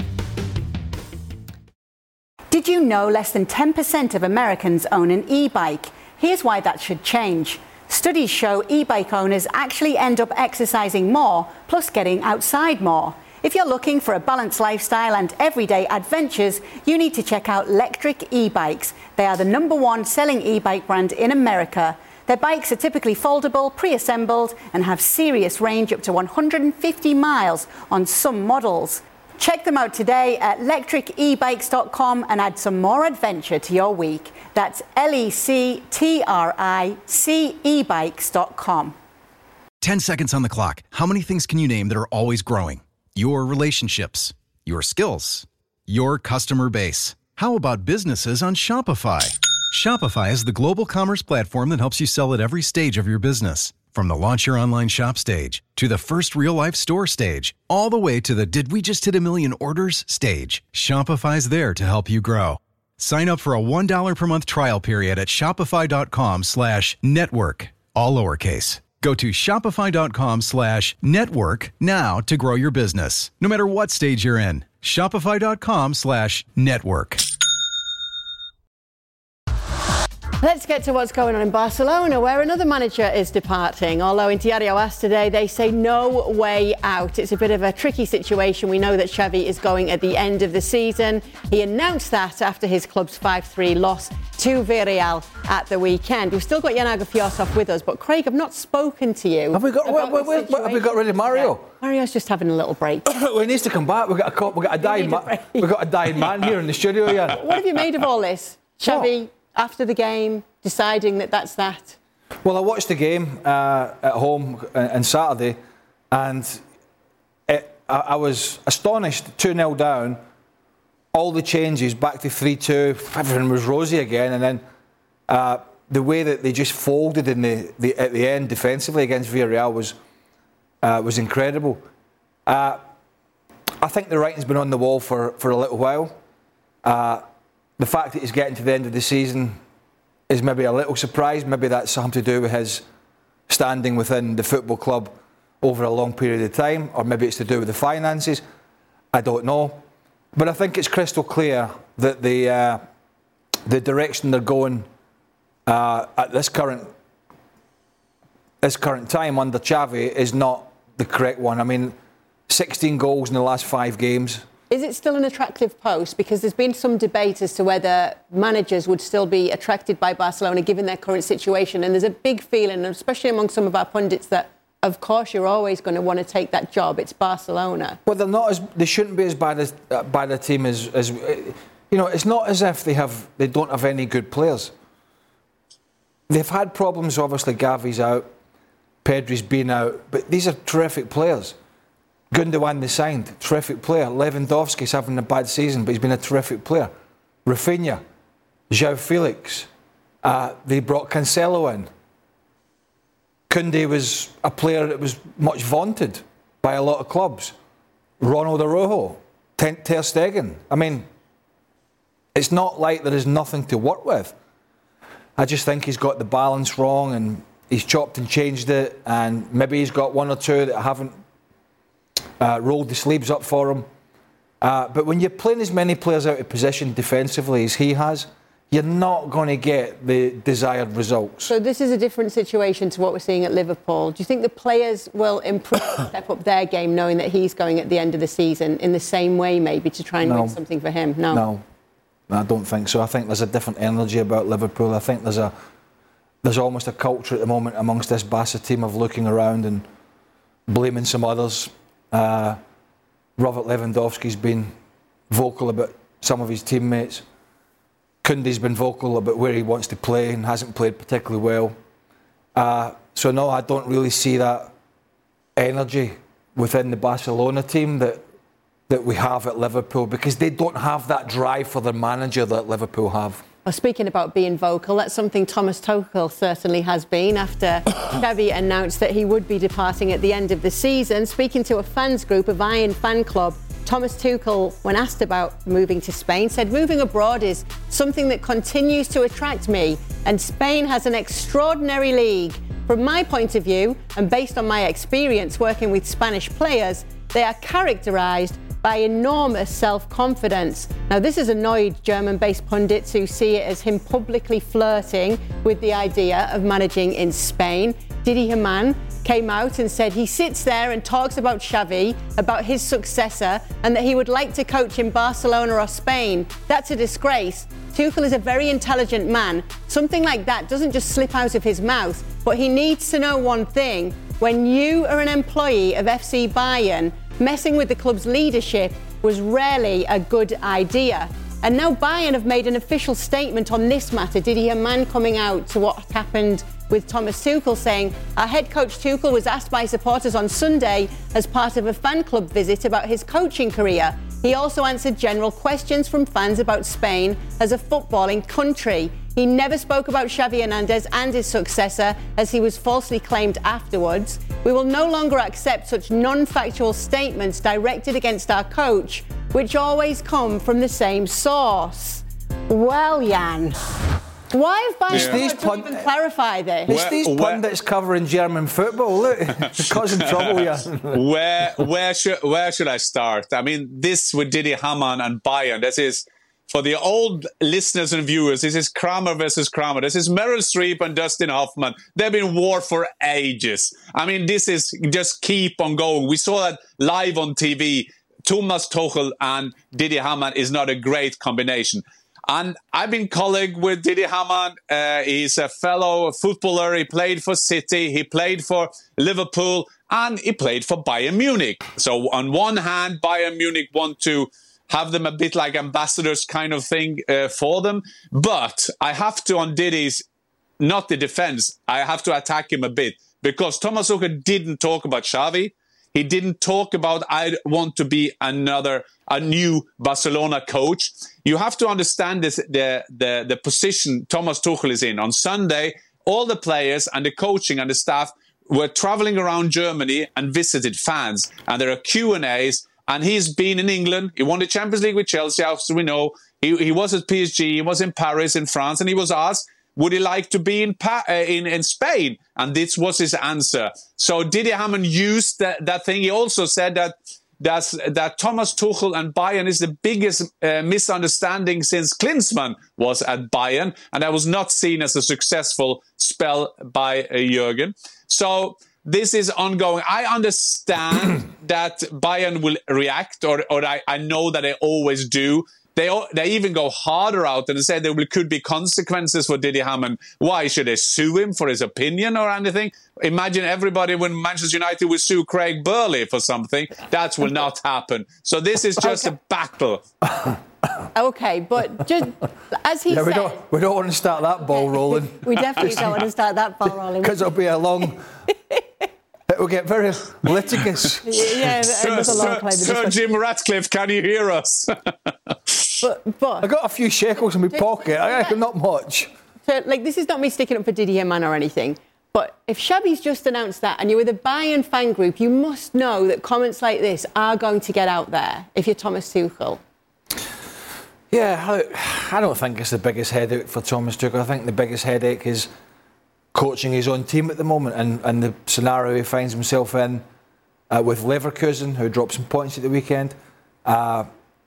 Did you know less than ten percent of Americans own an e-bike? Here's why that should change. Studies show e-bike owners actually end up exercising more, plus getting outside more. If you're looking for a balanced lifestyle and everyday adventures, you need to check out Lectric e-bikes. They are the number one selling e-bike brand in America. Their bikes are typically foldable, pre-assembled, and have serious range up to one hundred fifty miles on some models. Check them out today at lectric e bikes dot com and add some more adventure to your week. That's L E C T R I C e bikes dot com. ten seconds on the clock. How many things can you name that are always growing? Your relationships, your skills, your customer base. How about businesses on Shopify? Shopify is the global commerce platform that helps you sell at every stage of your business. From the launch your online shop stage to the first real life store stage, all the way to the did we just hit a million orders stage. Shopify's there to help you grow. Sign up for a one dollar per month trial period at shopify.com slash network, all lowercase. Go to shopify.com slash network now to grow your business, no matter what stage you're in. Shopify.com slash network. Let's get to what's going on in Barcelona, where another manager is departing. Although in Diario AS today, they say no way out. It's a bit of a tricky situation. We know that Xavi is going at the end of the season. He announced that after his club's five three loss to Villarreal at the weekend. We've still got Jan Agerfiosov with us, but Craig, I've not spoken to you. Have we got? Wait, about wait, the wait, wait, have we got rid of Mario? situation. Mario's just having a little break. Well, he needs to come back. We've got a cop. We've got a dying. need a Ma- break. we've got a dying man here in the studio. Yeah. What have you made of all this? Xavi, after the game, deciding that that's that? Well, I watched the game uh, at home on Saturday, and it, I, I was astonished. two nil down, all the changes back to three two. Everything was rosy again, and then uh, the way that they just folded in the, the at the end defensively against Villarreal was uh, was incredible. Uh, I think the writing's been on the wall for, for a little while. Uh, the fact that he's getting to the end of the season is maybe a little surprise. Maybe that's something to do with his standing within the football club over a long period of time, or maybe it's to do with the finances. I don't know. But I think it's crystal clear that the uh, the direction they're going uh, at this current this current time under Xavi is not the correct one. I mean, sixteen goals in the last five games. Is it still an attractive post? Because there's been some debate as to whether managers would still be attracted by Barcelona given their current situation. And there's a big feeling, especially among some of our pundits, that of course you're always going to want to take that job. It's Barcelona. Well, they're not as they shouldn't be as bad as uh, bad a team as, as uh, you know. It's not as if they have they don't have any good players. They've had problems. Obviously, Gavi's out, Pedri's been out, but these are terrific players. Gundogan they signed, terrific player. Lewandowski's having a bad season, but he's been a terrific player. Rafinha, João Felix, Uh, they brought Cancelo in. Koundé was a player that was much vaunted by a lot of clubs. Ronald Araujo, Ter Stegen. I mean, it's not like there is nothing to work with. I just think he's got the balance wrong and he's chopped and changed it, and maybe he's got one or two that haven't uh, rolled the sleeves up for him. Uh, but when you're playing as many players out of position defensively as he has, you're not going to get the desired results. So this is a different situation to what we're seeing at Liverpool. Do you think the players will improve, step up their game, knowing that he's going at the end of the season in the same way, maybe, to try and No. win something for him? No. No, I don't think so. I think there's a different energy about Liverpool. I think there's a there's almost a culture at the moment amongst this Barca team of looking around and blaming some others. Uh, Robert Lewandowski's been vocal about some of his teammates. Koundé's been vocal about where he wants to play and hasn't played particularly well. Uh, so no, I don't really see that energy within the Barcelona team that that we have at Liverpool, because they don't have that drive for their manager that Liverpool have. Well, speaking about being vocal, that's something Thomas Tuchel certainly has been after Xavi announced that he would be departing at the end of the season. Speaking to a fans group, a Bayern fan club, Thomas Tuchel, when asked about moving to Spain, said moving abroad is something that continues to attract me, and Spain has an extraordinary league. From my point of view, and based on my experience working with Spanish players, they are characterised by enormous self-confidence. Now, this has annoyed German-based pundits who see it as him publicly flirting with the idea of managing in Spain. Didi Hamann came out and said he sits there and talks about Xavi, about his successor, and that he would like to coach in Barcelona or Spain. That's a disgrace. Tuchel is a very intelligent man. Something like that doesn't just slip out of his mouth, but he needs to know one thing. When you are an employee of F C Bayern, messing with the club's leadership was rarely a good idea. And now Bayern have made an official statement on this matter. Didi Hamann coming out to what happened with Thomas Tuchel, saying, our head coach Tuchel was asked by supporters on Sunday as part of a fan club visit about his coaching career. He also answered general questions from fans about Spain as a footballing country. He never spoke about Xavi Hernandez and his successor, as he was falsely claimed afterwards. We will no longer accept such non-factual statements directed against our coach, which always come from the same source. Well, Jan, why have Bayern Yeah. not to even clarify this? It's these where- pundits covering German football. Look, it's causing trouble here. where where should where should I start? I mean, this with Didi Hamann and Bayern. This is, for the old listeners and viewers, this is Kramer versus Kramer. This is Meryl Streep and Dustin Hoffman. They've been war for ages. I mean, this is just keep on going. We saw that live on T V. Thomas Tuchel and Didi Hamann is not a great combination. And I've been colleague with Didi Hamann. Uh, he's a fellow footballer. He played for City. He played for Liverpool. And he played for Bayern Munich. So on one hand, Bayern Munich want to have them a bit like ambassadors kind of thing uh, for them. But I have to, on Didi's, not the defense, I have to attack him a bit. Because Thomas Tuchel didn't talk about Xavi. He didn't talk about, I want to be another, a new Barcelona coach. You have to understand this, the, the, the position Thomas Tuchel is in. On Sunday, all the players and the coaching and the staff were traveling around Germany and visited fans. And there are Q and A's. And he's been in England. He won the Champions League with Chelsea, as we know. He, he was at P S G. He was in Paris, in France. And he was asked, would he like to be in pa- uh, in, in Spain? And this was his answer. So Didi Hamann used that, that thing. He also said that that's, that Thomas Tuchel and Bayern is the biggest uh, misunderstanding since Klinsmann was at Bayern. And that was not seen as a successful spell by uh, Jürgen. So this is ongoing. I understand that Bayern will react, or, or I, I know that they always do. They they even go harder out and say there will, could be consequences for Didi Hamann. Why? Should they sue him for his opinion or anything? Imagine everybody when Manchester United will sue Craig Burley for something. That will not happen. So this is just okay. a battle. Okay, but just as he yeah, said... We don't, we don't want to start that ball rolling. We definitely don't want to start that ball rolling. Because it'll be a long... It will get very litigious. Yeah, Sir, Sir, Sir Jim Ratcliffe, can you hear us? but, but I got a few shekels in my pocket. I, not much. So, like, this is not me sticking up for Didier Man or anything, but if Xabi's just announced that and you're with a Bayern fan group, you must know that comments like this are going to get out there if you're Thomas Tuchel. Yeah, I, I don't think it's the biggest headache for Thomas Tuchel. I think the biggest headache is coaching his own team at the moment and, and the scenario he finds himself in uh, with Leverkusen, who dropped some points at the weekend, uh,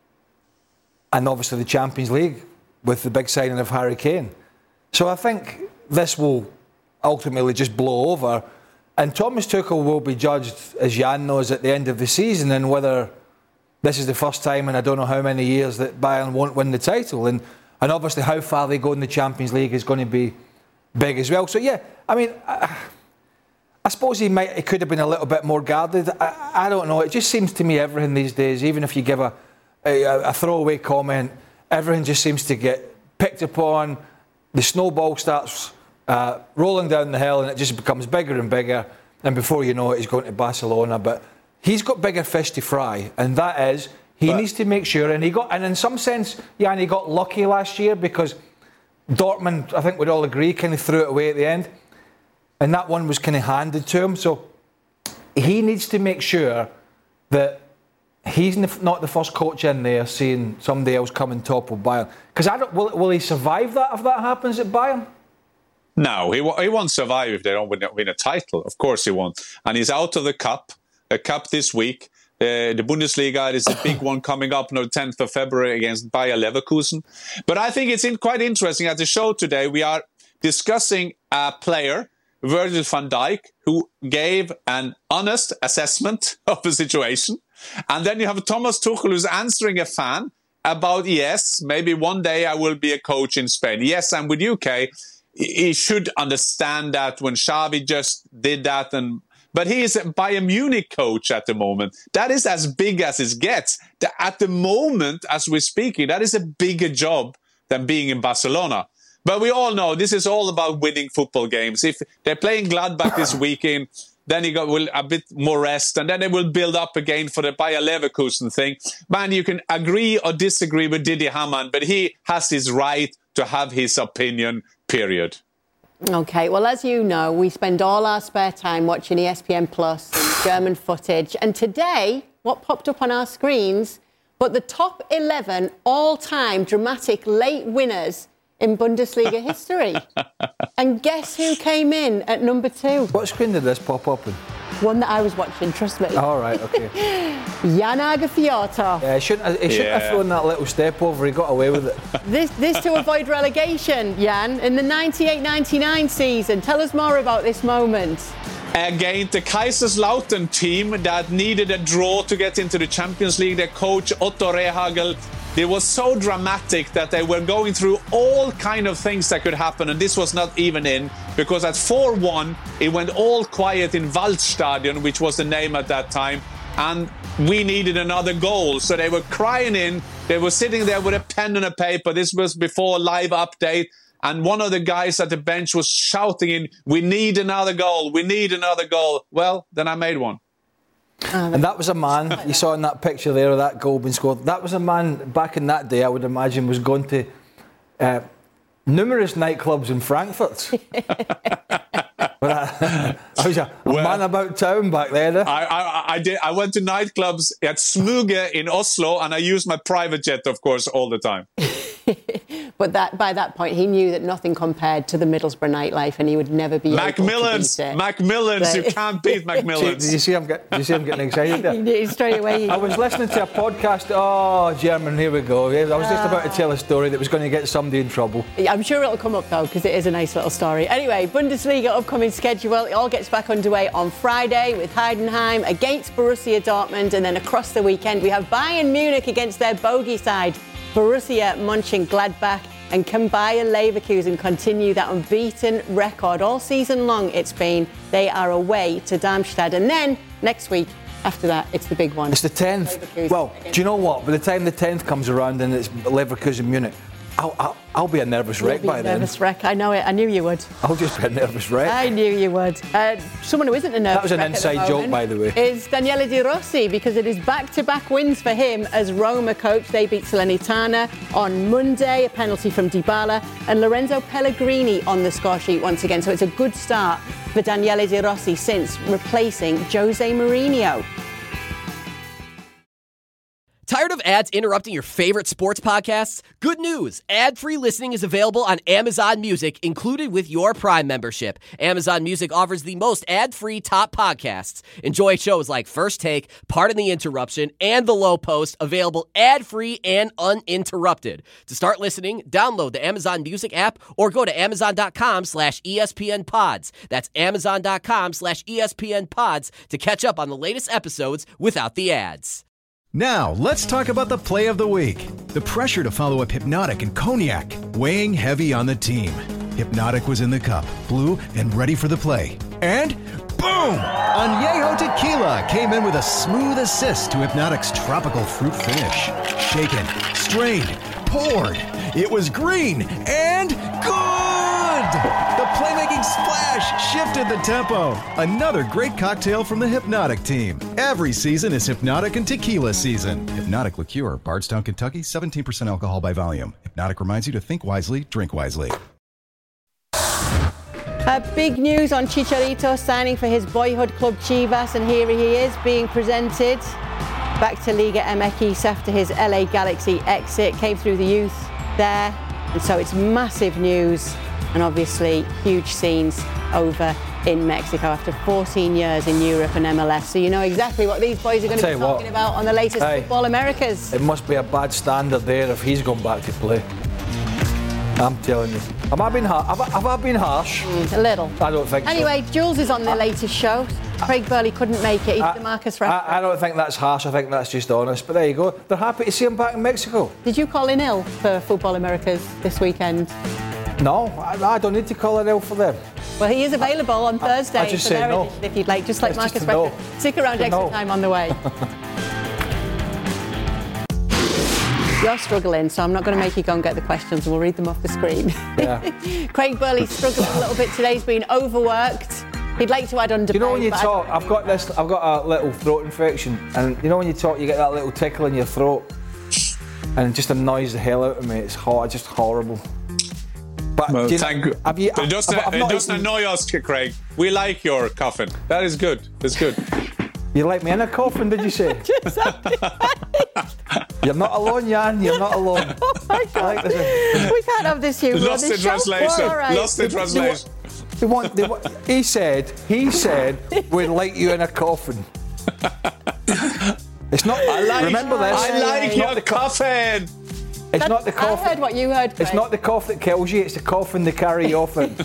and obviously the Champions League with the big signing of Harry Kane. So I think this will ultimately just blow over, and Thomas Tuchel will be judged, as Jan knows, at the end of the season, and whether this is the first time in I don't know how many years that Bayern won't win the title, and, and obviously how far they go in the Champions League is going to be big as well. So yeah, I mean, I, I suppose he might, he could have been a little bit more guarded. I, I don't know. It just seems to me everything these days, even if you give a, a, a throwaway comment, everything just seems to get picked upon. The snowball starts uh, rolling down the hill, and it just becomes bigger and bigger. And before you know it, he's going to Barcelona. But he's got bigger fish to fry, and that is he but, needs to make sure. And he got, and in some sense, yeah, and he got lucky last year because Dortmund, I think we'd all agree, kind of threw it away at the end, and that one was kind of handed to him. So he needs to make sure that he's not the first coach in there seeing somebody else come on top of Bayern. Because I don't, will, will he survive that if that happens at Bayern? No, he, he won't survive if they don't win, win a title. Of course he won't. And he's out of the cup, a cup this week. Uh, the Bundesliga is a big one coming up on the tenth of February against Bayer Leverkusen. But I think it's in quite interesting. At the show today, we are discussing a player, Virgil van Dijk, who gave an honest assessment of the situation. And then you have Thomas Tuchel, who's answering a fan about, yes, maybe one day I will be a coach in Spain. Yes, I'm with U K. He should understand that when Xavi just did that. and But he is a Bayern Munich coach at the moment. That is as big as it gets. At the moment, as we're speaking, that is a bigger job than being in Barcelona. But we all know this is all about winning football games. If they're playing Gladbach this weekend, then you got will, a bit more rest, and then they will build up again for the Bayer Leverkusen thing. Man, you can agree or disagree with Didier Hamann, but he has his right to have his opinion, period. OK, well, as you know, we spend all our spare time watching E S P N Plus and German footage. And today, what popped up on our screens, but the top eleven all-time dramatic late winners in Bundesliga history. And guess who came in at number two? What screen did this pop up in? One that I was watching, trust me. All right, OK. Jan Åge Fjørtoft. Yeah, he shouldn't, have, he shouldn't yeah. have thrown that little step over. He got away with it. This, this to avoid relegation, Jan, in the ninety-eight ninety-nine season. Tell us more about this moment. Against the Kaiserslautern team that needed a draw to get into the Champions League, their coach Otto Rehhagel, it was so dramatic that they were going through all kind of things that could happen, and this was not even in, because at four one, it went all quiet in Waldstadion, which was the name at that time, and we needed another goal. So they were crying in, they were sitting there with a pen and a paper. This was before a live update. And one of the guys at the bench was shouting in, we need another goal, we need another goal. Well, then I made one. And that was a man, you saw in that picture there of that goal being scored, that was a man back in that day, I would imagine, was going to uh, numerous nightclubs in Frankfurt. But I, I was a, a well, man about town back then. Eh? I, I, I did. I went to nightclubs at Smuge in Oslo, and I used my private jet, of course, all the time. But that by that point, he knew that nothing compared to the Middlesbrough nightlife, and he would never be Macmillan's, able to beat it. Macmillan's, you can't beat Macmillan's. Did you see him, get, did you see him getting excited there? He did, straight away. I was listening to a podcast. Oh, German, here we go. I was just about to tell a story that was going to get somebody in trouble. I'm sure it'll come up, though, because it is a nice little story. Anyway, Bundesliga upcoming schedule. It all gets back underway on Friday with Heidenheim against Borussia Dortmund, and then across the weekend we have Bayern Munich against their bogey side, Borussia Mönchengladbach. And can Bayer Leverkusen continue that unbeaten record all season long? It's been. They are away to Darmstadt, and then next week after that it's the big one. It's the tenth. Well, do you know what? By the time the tenth comes around and it's Leverkusen Munich, I'll, I'll, I'll be a nervous wreck You'll be by a then. nervous wreck. I know it. I knew you would. I'll just be a nervous wreck. I knew you would. Uh, someone who isn't a nervous That was an wreck at the inside joke, moment by the way. is Daniele De Rossi, because it is back-to-back wins for him as Roma coach. They beat Salernitana on Monday, a penalty from Dybala, and Lorenzo Pellegrini on the score sheet once again. So it's a good start for Daniele De Rossi since replacing Jose Mourinho. Tired of ads interrupting your favorite sports podcasts? Good news! Ad-free listening is available on Amazon Music, included with your Prime membership. Amazon Music offers the most ad-free top podcasts. Enjoy shows like First Take, Pardon the Interruption, and The Low Post, available ad-free and uninterrupted. To start listening, download the Amazon Music app or go to amazon.com slash ESPN pods. That's amazon.com slash ESPN pods to catch up on the latest episodes without the ads. Now, let's talk about the play of the week. The pressure to follow up Hypnotic and Cognac, weighing heavy on the team. Hypnotic was in the cup, blue, and ready for the play. And boom! Añejo Tequila came in with a smooth assist to Hypnotic's tropical fruit finish. Shaken, strained, poured. It was green and good! The playmaking splash shifted the tempo. Another great cocktail from the Hypnotic team. Every season is Hypnotic and Tequila season. Hypnotic Liqueur, Bardstown, Kentucky, seventeen percent alcohol by volume. Hypnotic reminds you to think wisely, drink wisely. Uh, big news on Chicharito signing for his boyhood club Chivas, and here he is being presented back to Liga M X after his L A Galaxy exit. Came through the youth there, and so it's massive news. And obviously huge scenes over in Mexico after fourteen years in Europe and M L S. So you know exactly what these boys are going to be talking what, about on the latest hey, Football Americas. It must be a bad standard there if he's gone back to play. I'm telling you. Have I been, har- have I, have I been harsh? Mm, a little. I don't think anyway, so. Jules is on the latest show. Craig Burley couldn't make it. He's I, the Marcus Rashford. I, I don't think that's harsh. I think that's just honest. But there you go. They're happy to see him back in Mexico. Did you call in ill for Football Americas this weekend? No, I, I don't need to call it ill for them. Well, he is available on Thursday I, I just for say their no. edition if you'd like, just like It's Marcus just a no. Rashford. Stick around, It's a extra no. time on the way. You're struggling, so I'm not going to make you go and get the questions. We'll read them off the screen. Yeah. Craig Burley's struggling a little bit today. He's been overworked. He'd like to add on debate. You know when you but I talk, don't I've got this, I've got a little throat infection, and you know when you talk, you get that little tickle in your throat, and it just annoys the hell out of me. It's hot, it's just horrible. But Well, do you thank know, you. have you, It doesn't, I've- I've it not doesn't eaten- annoy us, Craig. We like your coffin. That is good. That's good. You like me in a coffin, did you say? You're not alone, Jan. You're not alone. Oh my God. I like this. We can't have this humour on Lost this in show. translation. All right. Lost in translation. They want, they want, he said, he said, we'd like you in a coffin. It's not. I like, remember this. I like it's your not the coffin. It's not the I coffin. heard what you heard, Craig. It's not the cough that kills you. It's the coffin they carry you off in.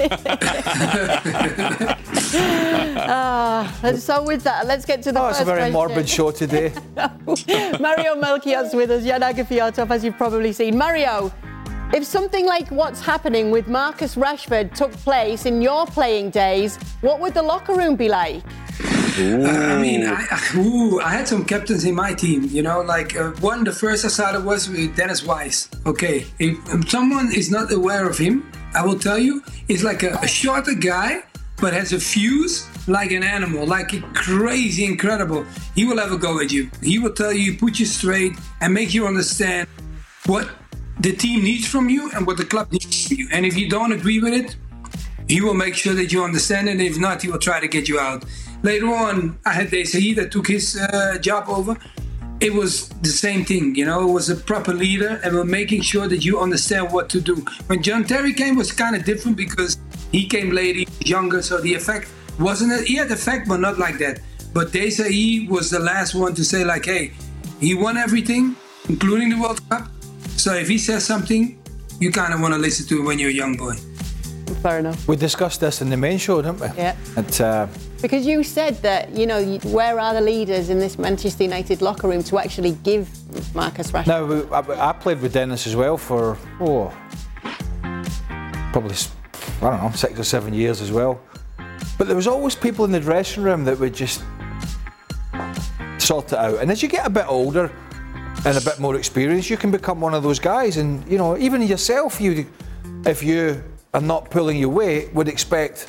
uh, so with that, let's get to the Oh, first it's a very question. morbid show today. Mario Melchior's with us, Jan Agafiotov, as you've probably seen. Mario, if something like what's happening with Marcus Rashford took place in your playing days, what would the locker room be like? Uh, I mean, I, I, ooh, I had some captains in my team, you know, like uh, one, the first I started was with Dennis Wise. Okay, if, if someone is not aware of him, I will tell you, he's like a, a shorter guy, but has a fuse like an animal, like a crazy, incredible. He will have a go at you. He will tell you, put you straight, and make you understand what the team needs from you and what the club needs from you. And if you don't agree with it, he will make sure that you understand it. And if not, he will try to get you out. Later on, I had Desailly that took his uh, job over. It was the same thing, you know, it was a proper leader and we're making sure that you understand what to do. When John Terry came, it was kind of different because he came later, he was younger, so the effect wasn't, a, he had effect, but not like that. But Desailly was the last one to say like, hey, he won everything, including the World Cup. So if he says something, you kind of want to listen to it when you're a young boy. Fair enough. We discussed this in the main show, didn't we? Yeah. At, uh, Because you said that, you know, where are the leaders in this Manchester United locker room to actually give Marcus Rashford? now, we, I, I played with Dennis as well for, oh, probably, I don't know, six or seven years as well. But there was always people in the dressing room that would just sort it out. And as you get a bit older, and a bit more experience, you can become one of those guys. And, you know, even yourself, you, if you are not pulling your weight, would expect...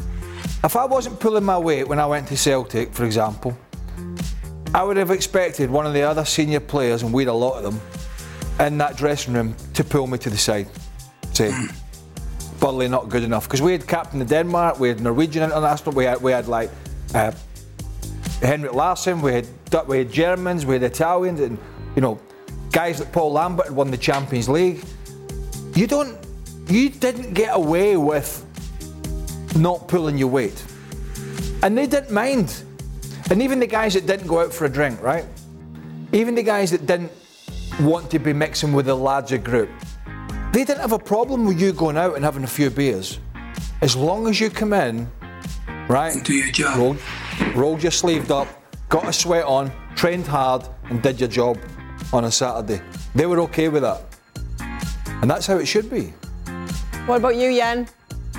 If I wasn't pulling my weight when I went to Celtic, for example, I would have expected one of the other senior players, and we had a lot of them, in that dressing room to pull me to the side. Say, Burley not good enough. Because we had captain of Denmark, we had Norwegian international, we had, we had like uh, Henrik Larsson, we had, we had Germans, we had Italians, and, you know, guys like Paul Lambert had won the Champions League. You don't, you didn't get away with not pulling your weight. And they didn't mind. And even the guys that didn't go out for a drink, right? Even the guys that didn't want to be mixing with a larger group, they didn't have a problem with you going out and having a few beers. As long as you come in, right? And do your job. Rolled, rolled your sleeve up, got a sweat on, trained hard, and did your job on a Saturday. They were okay with that. And that's how it should be. What about you, Jan?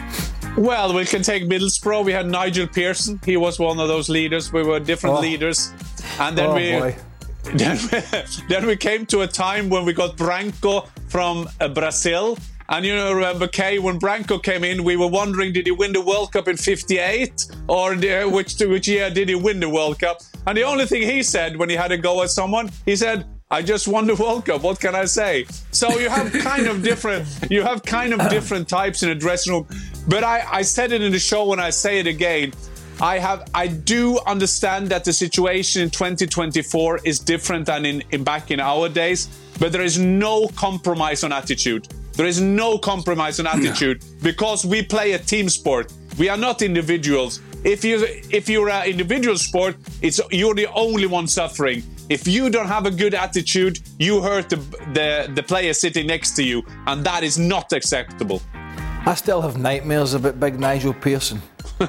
Well, we can take Middlesbrough. We had Nigel Pearson. He was one of those leaders. We were different oh. leaders. And then oh, we... Boy. Then we, then we came to a time when we got Branco from uh, Brazil. And you know, remember, Kay, when Branco came in, we were wondering, did he win the World Cup in fifty-eight? Or the, which, which year did he win the World Cup? And the only thing he said when he had to go at someone, he said, I just won the World Cup. What can I say? So you have kind of different, you have kind of different types in a dressing room. But I, I said it in the show, and I say it again. I have, I do understand that the situation in twenty twenty-four is different than in, in back in our days, but there is no compromise on attitude. There is no compromise on attitude no. because we play a team sport. We are not individuals. If you if you're an individual sport, it's you're the only one suffering. If you don't have a good attitude, you hurt the the, the player sitting next to you, and that is not acceptable. I still have nightmares about big Nigel Pearson.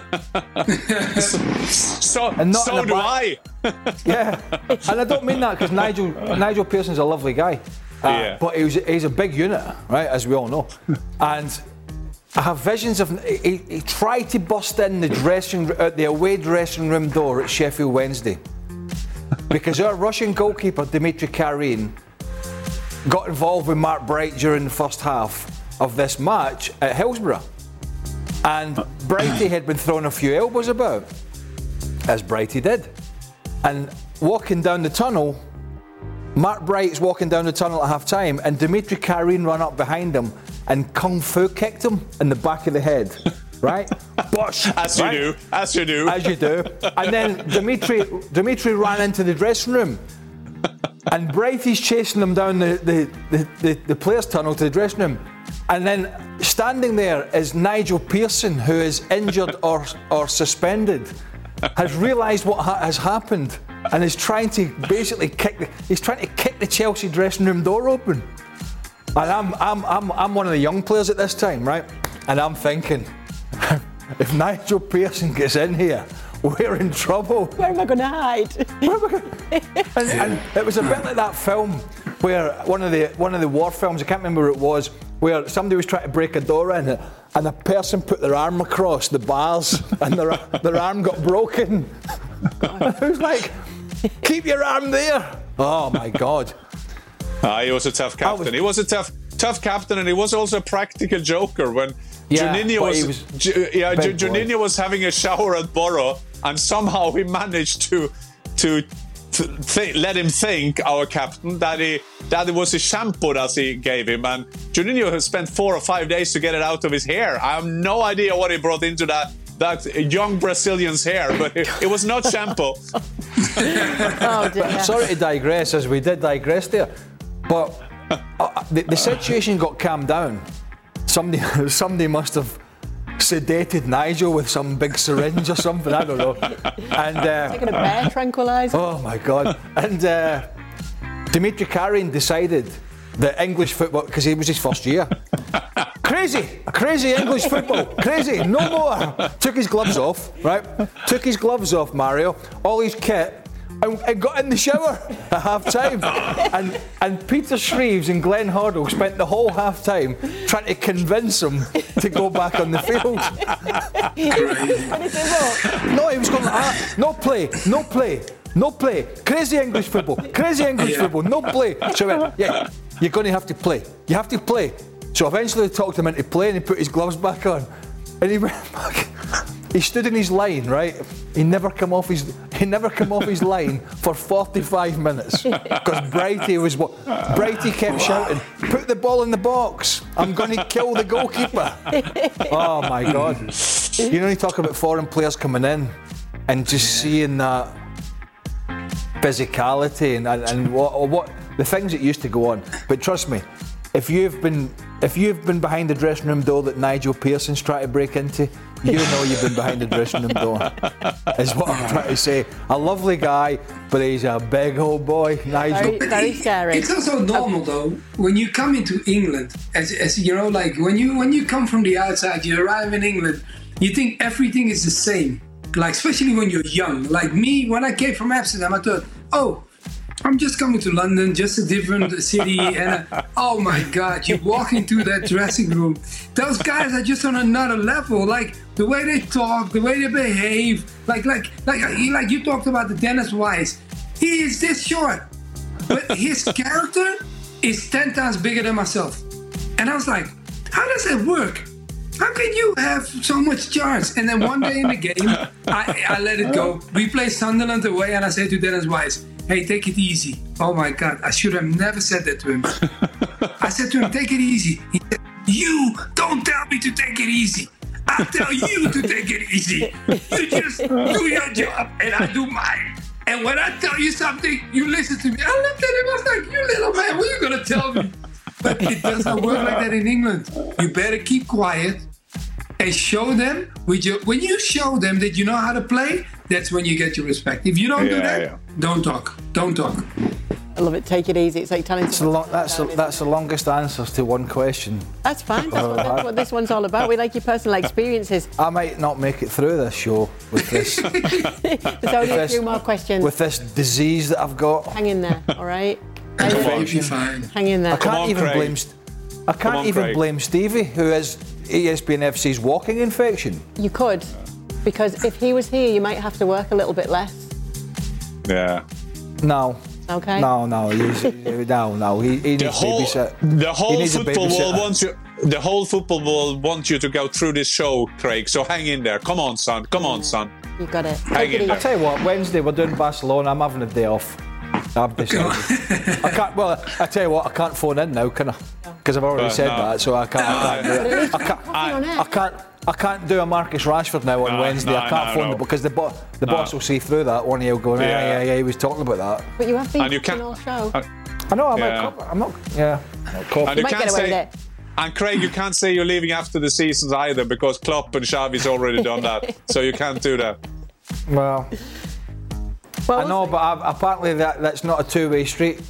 so and not so do I. Yeah, and I don't mean that because Nigel Nigel Pearson's a lovely guy, uh, yeah. but he was, he's a big unit, right? As we all know, and I have visions of he, he tried to bust in the dressing uh, the away dressing room door at Sheffield Wednesday because our Russian goalkeeper Dmitry Karin got involved with Mark Bright during the first half of this match at Hillsborough. And Brighty had been throwing a few elbows about, as Brighty did. And walking down the tunnel, Mark Bright's walking down the tunnel at half time, and Dmitry Karin ran up behind him and kung fu kicked him in the back of the head. Right? Bosh, as you right? do, as you do. As you do. And then Dmitry, Dmitry ran into the dressing room. And Brighty's chasing them down the, the, the, the, the players' tunnel to the dressing room. And then standing there is Nigel Pearson, who is injured or or suspended, has realised what ha- has happened and is trying to basically kick the, he's trying to kick the Chelsea dressing room door open. And I'm I'm I'm I'm one of the young players at this time, right? And I'm thinking, if Nigel Pearson gets in here, we're in trouble. Where am I going to hide? Where am I going? And, and it was a bit like that film where one of the one of the war films, I can't remember who it was, where somebody was trying to break a door in it, and a person put their arm across the bars, and their their arm got broken. It was like, keep your arm there. Oh my God. Ah, he was a tough captain. Was, he was a tough tough captain, and he was also a practical joker when yeah, Juninho was, was Ju, yeah Ju, Juninho was having a shower at Borough, and somehow he managed to to. Th- let him think, our captain, that he that it was a shampoo that he gave him, and Juninho has spent four or five days to get it out of his hair. I have no idea what he brought into that that young Brazilian's hair, but it, it was not shampoo. Oh dear. Sorry to digress, as we did digress there, but uh, the, the situation got calmed down. Somebody somebody must have sedated Nigel with some big syringe or something, I don't know. And uh, taking a bear tranquilizer. Oh my God! And uh, Dmitry Karin decided that English football, because it was his first year, crazy, crazy English football, crazy, no more. Took his gloves off, right? Took his gloves off, Mario. All his kit. And, and got in the shower at half time. and and Peter Shreves and Glenn Hoddle spent the whole half time trying to convince him to go back on the field. And it did what? No, he was going like, ah, no play, no play. no play. Crazy English football. Crazy English Yeah. football. No play. So I went, yeah, you're going to have to play. You have to play. So eventually I talked him into playing. He put his gloves back on, and he went back. He stood in his line, right? He never come off his. He never come off his line for forty-five minutes because Brighty was what. Brighty kept shouting, "Put the ball in the box! I'm going to kill the goalkeeper!" Oh my God! You know, you talk about foreign players coming in and just seeing that physicality and, and, and what, what the things that used to go on. But trust me, if you've been if you've been behind the dressing room door that Nigel Pearson's trying to break into, you know you've been behind the dressing room door. Is what I'm trying to say. A lovely guy, but he's a big old boy, Nigel. Very, very scary. It's also normal though when you come into England, as, as you know, like when you when you come from the outside, you arrive in England, you think everything is the same. Like especially when you're young. Like me, when I came from Amsterdam, I thought, oh, I'm just coming to London, just a different city, and uh, oh my God, you walk into that dressing room. Those guys are just on another level. Like the way they talk, the way they behave. Like like like like you talked about the Dennis Wise. He is this short, but his character is ten times bigger than myself. And I was like, how does that work? How can you have so much charge? And then one day in the game, I, I let it go. We play Sunderland away, and I say to Dennis Wise, hey, take it easy. Oh my God, I should have never said that to him. I said to him, take it easy. He said, you don't tell me to take it easy. I tell you to take it easy. You just do your job, and I do mine. And when I tell you something, you listen to me. I looked at him, I was like, you little man, what are you going to tell me? But it doesn't work like that in England. You better keep quiet and show them. With your, when you show them that you know how to play, that's when you get your respect. If you don't Yeah, do that, yeah. don't talk. Don't talk. I love it. Take it easy. It's like telling That's the, someone long, to that's, calm the, down, that's the longest answers to one question. That's fine. That's what, that's what this one's all about. We like your personal experiences. I might not make it through this show with this. There's only a this- few more questions. With this disease that I've got. Hang in there, all right? You'll be fine. Hang in there. I can't on, even Craig. blame. St- I can't on, even Craig. blame Stevie, who has E S P N F C's walking infection. You could, because if he was here, you might have to work a little bit less. Yeah. No. Okay. No, no, he's, no, no. He, he The needs whole, babysit. the He whole needs a football world babysitter. wants you. The whole football world wants you to go through this show, Craig. So hang in there. Come on, son. Come on, son. You got it. Hang Take it in easy. there. I tell you what, Wednesday we're doing Barcelona. I'm having a day off. I've decided. I can't. Well, I tell you what, I can't phone in now, can I? Because I've already Uh, said no. that, so I can't. I can't do it. I can't. on air. I can't. I can't do a Marcus Rashford now on No, Wednesday. no, I can't no, phone no. the because the bo- the No. boss will see through that. One he'll go, yeah, Yeah. yeah, yeah. He was talking about that. But you have been And you talking can't- all show. Uh, I know. I'm Yeah. not. I'm not. Yeah. I'm not coping. And you might can't get away say, with it. and Craig, you can't say you're leaving after the seasons either because Klopp and Xavi's already done that. So you can't do that. Well, Well, I know, but I, apparently that that's not a two-way street.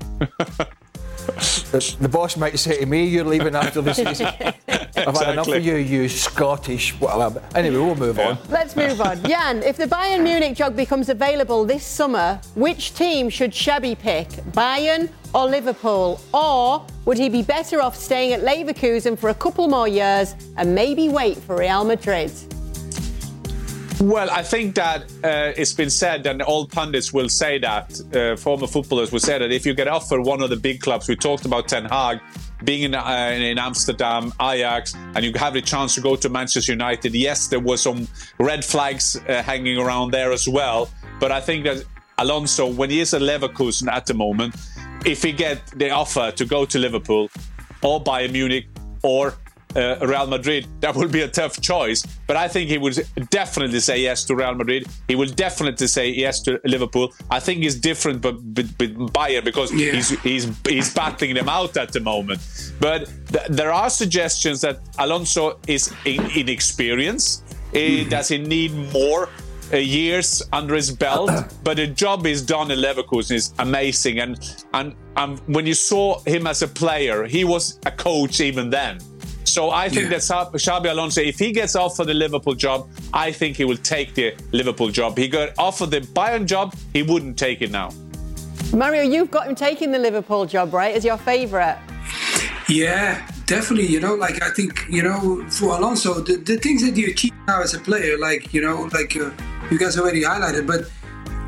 the, the boss might say to me, "You're leaving after the season." I've had enough Exactly. of you, you Scottish. Whatever. Anyway, we'll move on. Let's move on. Jan, if the Bayern Munich job becomes available this summer, which team should Shabby pick? Bayern or Liverpool? Or would he be better off staying at Leverkusen for a couple more years and maybe wait for Real Madrid? Well, I think that uh, it's been said, and all pundits will say that, uh, former footballers will say that if you get offered one of the big clubs, we talked about Ten Hag, being in, uh, in Amsterdam, Ajax, and you have the chance to go to Manchester United. Yes, there were some red flags uh, hanging around there as well, but I think that Alonso, when he is at Leverkusen at the moment, if he get the offer to go to Liverpool or Bayern Munich or uh, Real Madrid, that would be a tough choice. But I think he would definitely say yes to Real Madrid. He will definitely say yes to Liverpool. I think he's different but with Bayern because Yeah. he's he's he's battling them out at the moment. But th- there are suggestions that Alonso is in- inexperienced. Uh, does he need more uh, years under his belt? But the job he's done in Leverkusen is amazing. And and um, when you saw him as a player, he was a coach even then. So I think Yeah. that Sa- Xabi Alonso, if he gets offered the Liverpool job, I think he will take the Liverpool job. He got offered the Bayern job, he wouldn't take it now. Mario, you've got him taking the Liverpool job, right, as your favourite? Yeah, definitely. You know, like I think, you know, for Alonso, the, the things that you achieve now as a player, like, you know, like uh, you guys already highlighted, but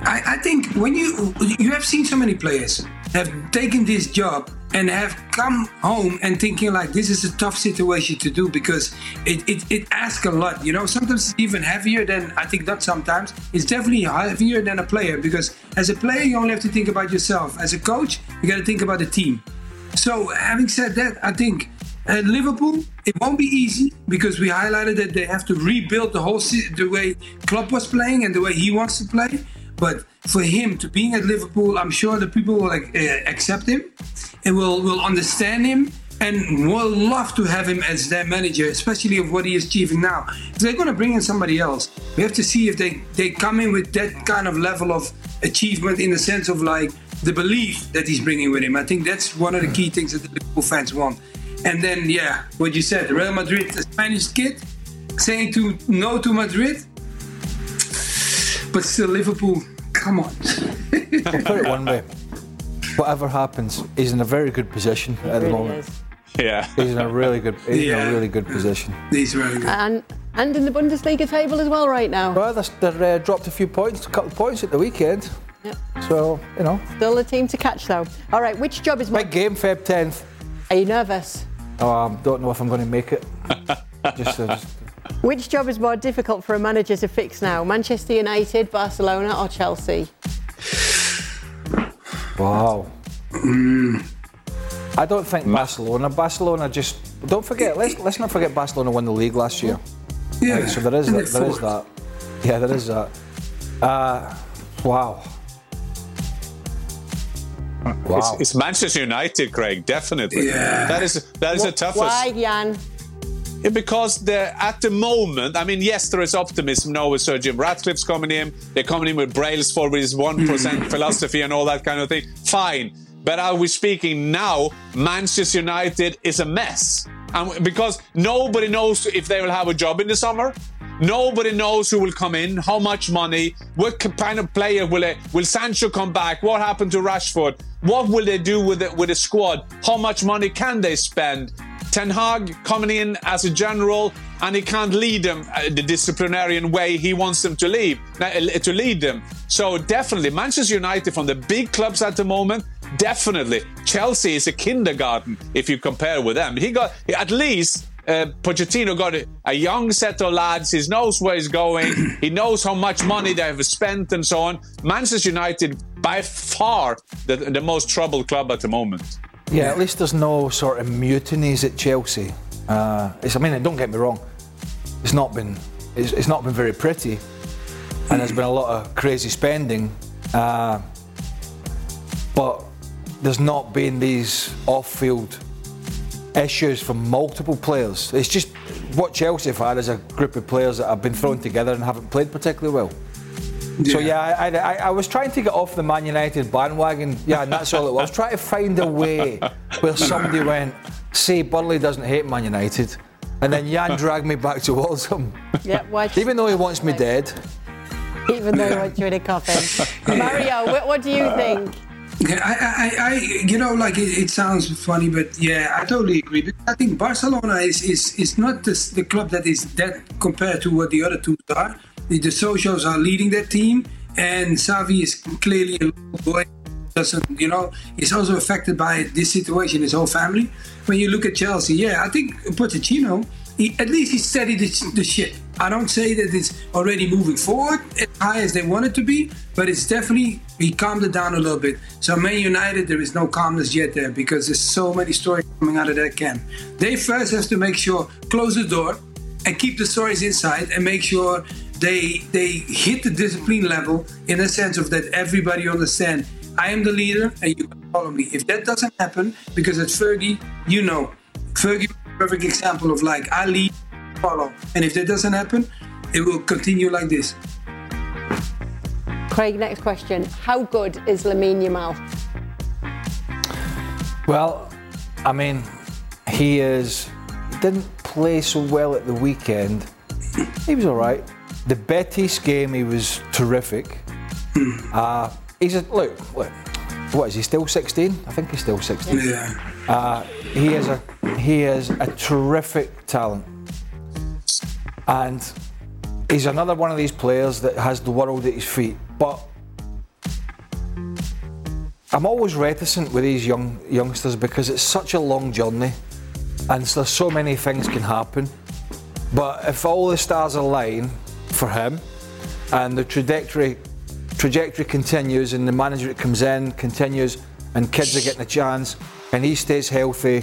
I, I think when you you have seen so many players have taken this job and have come home and thinking like this is a tough situation to do because it, it, it asks a lot, you know. Sometimes it's even heavier than, I think not sometimes, it's definitely heavier than a player because as a player you only have to think about yourself. As a coach, you got to think about the team. So having said that, I think at Liverpool, it won't be easy because we highlighted that they have to rebuild the whole the way Klopp was playing and the way he wants to play. But for him to being at Liverpool, I'm sure the people will uh, accept him and will, will understand him and will love to have him as their manager, especially of what he is achieving now. If they're going to bring in somebody else, we have to see if they, they come in with that kind of level of achievement in the sense of like the belief that he's bringing with him. I think that's one of the key things that the Liverpool fans want. And then, yeah, what you said, Real Madrid, the Spanish kid, saying to no to Madrid, but still Liverpool, come on. I'll put it one way. Whatever happens, he's in a very good position at the moment. Yeah. He's in a really good he's Yeah. in a really good position. He's really good. And and in the Bundesliga table as well right now. Well, they're, they're uh, dropped a few points, a couple of points at the weekend. Yep. So, you know. Still a team to catch though. All right, which job is more... Big game, February tenth. Are you nervous? Oh, I don't know if I'm going to make it. just, uh, just Which job is more difficult for a manager to fix now? Manchester United, Barcelona or Chelsea? Wow. Mm. I don't think Barcelona. Barcelona just don't forget. Let's let's not forget Barcelona won the league last year. Yeah. Right, so there is that. There is that. Yeah, there is that. Uh, wow. Wow. It's, it's Manchester United, Craig. Definitely. Yeah. That is that is Wh- the toughest. Why, Jan? Yeah, because they're at the moment, I mean, yes, there is optimism now with Sir Jim Ratcliffe's coming in. They're coming in with Brailsford with his one percent philosophy and all that kind of thing. Fine. But are we speaking now? Manchester United is a mess. And because nobody knows if they will have a job in the summer. Nobody knows who will come in, how much money, what kind of player will it, will Sancho come back? What happened to Rashford? What will they do with the, with the squad? How much money can they spend? Ten Hag coming in as a general, and he can't lead them uh, the disciplinarian way he wants them to lead, uh, to lead them. So definitely, Manchester United from the big clubs at the moment, definitely. Chelsea is a kindergarten if you compare with them. He got, at least, uh, Pochettino got a, a young set of lads. He knows where he's going. He knows how much money they have spent and so on. Manchester United, by far, the, the most troubled club at the moment. Yeah, at least there's no sort of mutinies at Chelsea. Uh, it's, I mean, don't get me wrong, it's not been it's, it's not been very pretty, and there's been a lot of crazy spending. Uh, but there's not been these off-field issues from multiple players. It's just what Chelsea have had is a group of players that have been thrown together and haven't played particularly well. Yeah. So yeah, I, I, I was trying to get off the Man United bandwagon. Yeah, and that's all it was. I was trying to find a way where somebody went, say Burnley doesn't hate Man United, and then Jan dragged me back towards him. Yeah, why even though he wants me dead. Even though he wants you in a coffin. Mario, what, what do you think? Yeah, I, I, I, you know, like it, it sounds funny, but yeah, I totally agree. But I think Barcelona is is, is not the, the club that is that compared to what the other two are. The, the socials are leading that team, and Xavi is clearly a little boy. Doesn't, you know, he's also affected by this situation, his whole family. When you look at Chelsea, yeah, I think Pochettino, he, at least he steadied the, the ship. I don't say that it's already moving forward as high as they want it to be, but it's definitely, he calmed it down a little bit. So Man United, there is no calmness yet there because there's so many stories coming out of that camp. They first have to make sure, close the door and keep the stories inside and make sure they they hit the discipline level in the sense of that everybody understands I am the leader and you can follow me. If that doesn't happen, because it's Fergie, you know, Fergie is a perfect example of like, I lead, follow. And if that doesn't happen, it will continue like this. Craig, next question. How good is Lamine Yamal? Well, I mean, he is. He didn't play so well at the weekend. He was all right. The Betis game, he was terrific. Uh, he's a look, look. What is he still sixteen? I think he's still sixteen. Yeah. Uh, he is a he is a terrific talent, and he's another one of these players that has the world at his feet. But I'm always reticent with these young youngsters because it's such a long journey, and there's so many things can happen. But if all the stars align for him, and the trajectory trajectory continues, and the manager that comes in continues, and kids are getting a chance, and he stays healthy,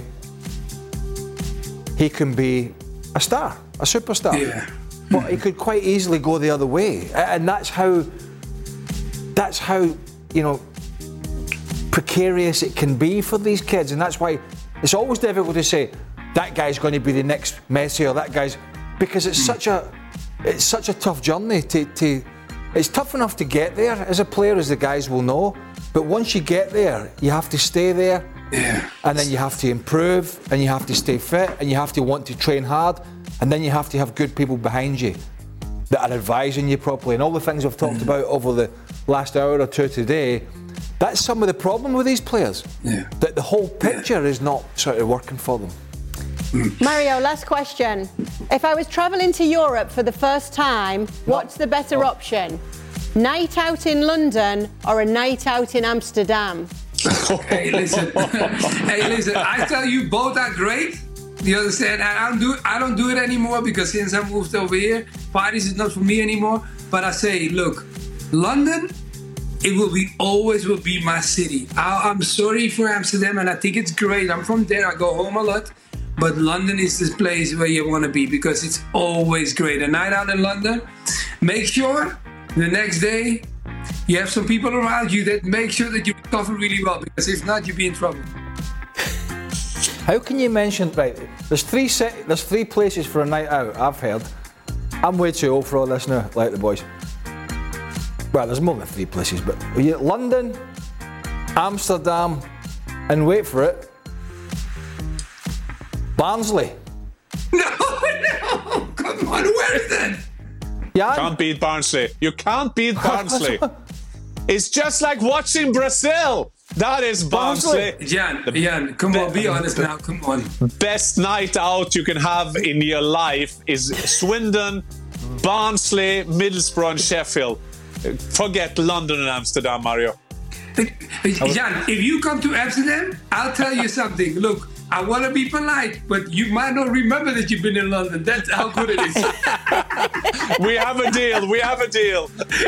he can be a star, a superstar. Yeah. But he could quite easily go the other way, and that's how. That's how you know. precarious it can be for these kids, and that's why it's always difficult to say that guy's going to be the next Messi or that guy's, because it's such a it's such a tough journey to, to it's tough enough to get there as a player, as the guys will know, but once you get there you have to stay there, yeah. and then you have to improve, and you have to stay fit, and you have to want to train hard, and then you have to have good people behind you that are advising you properly, and all the things we've talked mm. about over the last hour or two today. That's some of the problem with these players. Yeah. That the whole picture yeah. is not sort of working for them. Mario, last question. If I was travelling to Europe for the first time, what's the better oh. option? Night out in London or a night out in Amsterdam? Hey, listen. hey, listen. I tell you, both are great. You understand? I don't do I don't do it anymore because since I moved over here, parties is not for me anymore. But I say, look, London. It will be always will be my city. I, I'm sorry for Amsterdam, and I think it's great. I'm from there. I go home a lot, but London is this place where you want to be because it's always great. A night out in London. Make sure the next day you have some people around you that make sure that you recover really well, because if not, you'll be in trouble. How can you mention right? There's three set, There's three places for a night out. I've heard. I'm way too old for all this now, like the boys. Well, there's more than three places, but London, Amsterdam, and wait for it, Barnsley. No, no, come on, where is that? Yeah, can't beat Barnsley. You can't beat Barnsley. It's just like watching Brazil. That is Barnsley. Jan, Jan, come on, be honest now, come on. Best night out you can have in your life is Swindon, Barnsley, Middlesbrough, and Sheffield. Forget London and Amsterdam, Mario. Jan, if you come to Amsterdam, I'll tell you something. Look, I want to be polite, but you might not remember that you've been in London. That's how good it is. We have a deal. We have a deal.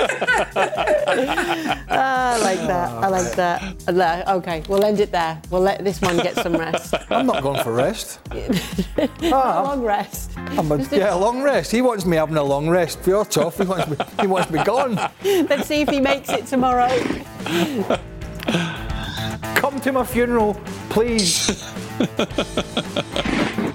Ah, I like that. I like that. Okay, we'll end it there. We'll let this one get some rest. I'm not going for rest. A long rest. I'm a, yeah, a long rest. He wants me having a long rest. You're tough. He wants me, he wants me gone. Let's see if he makes it tomorrow. Come to my funeral, please.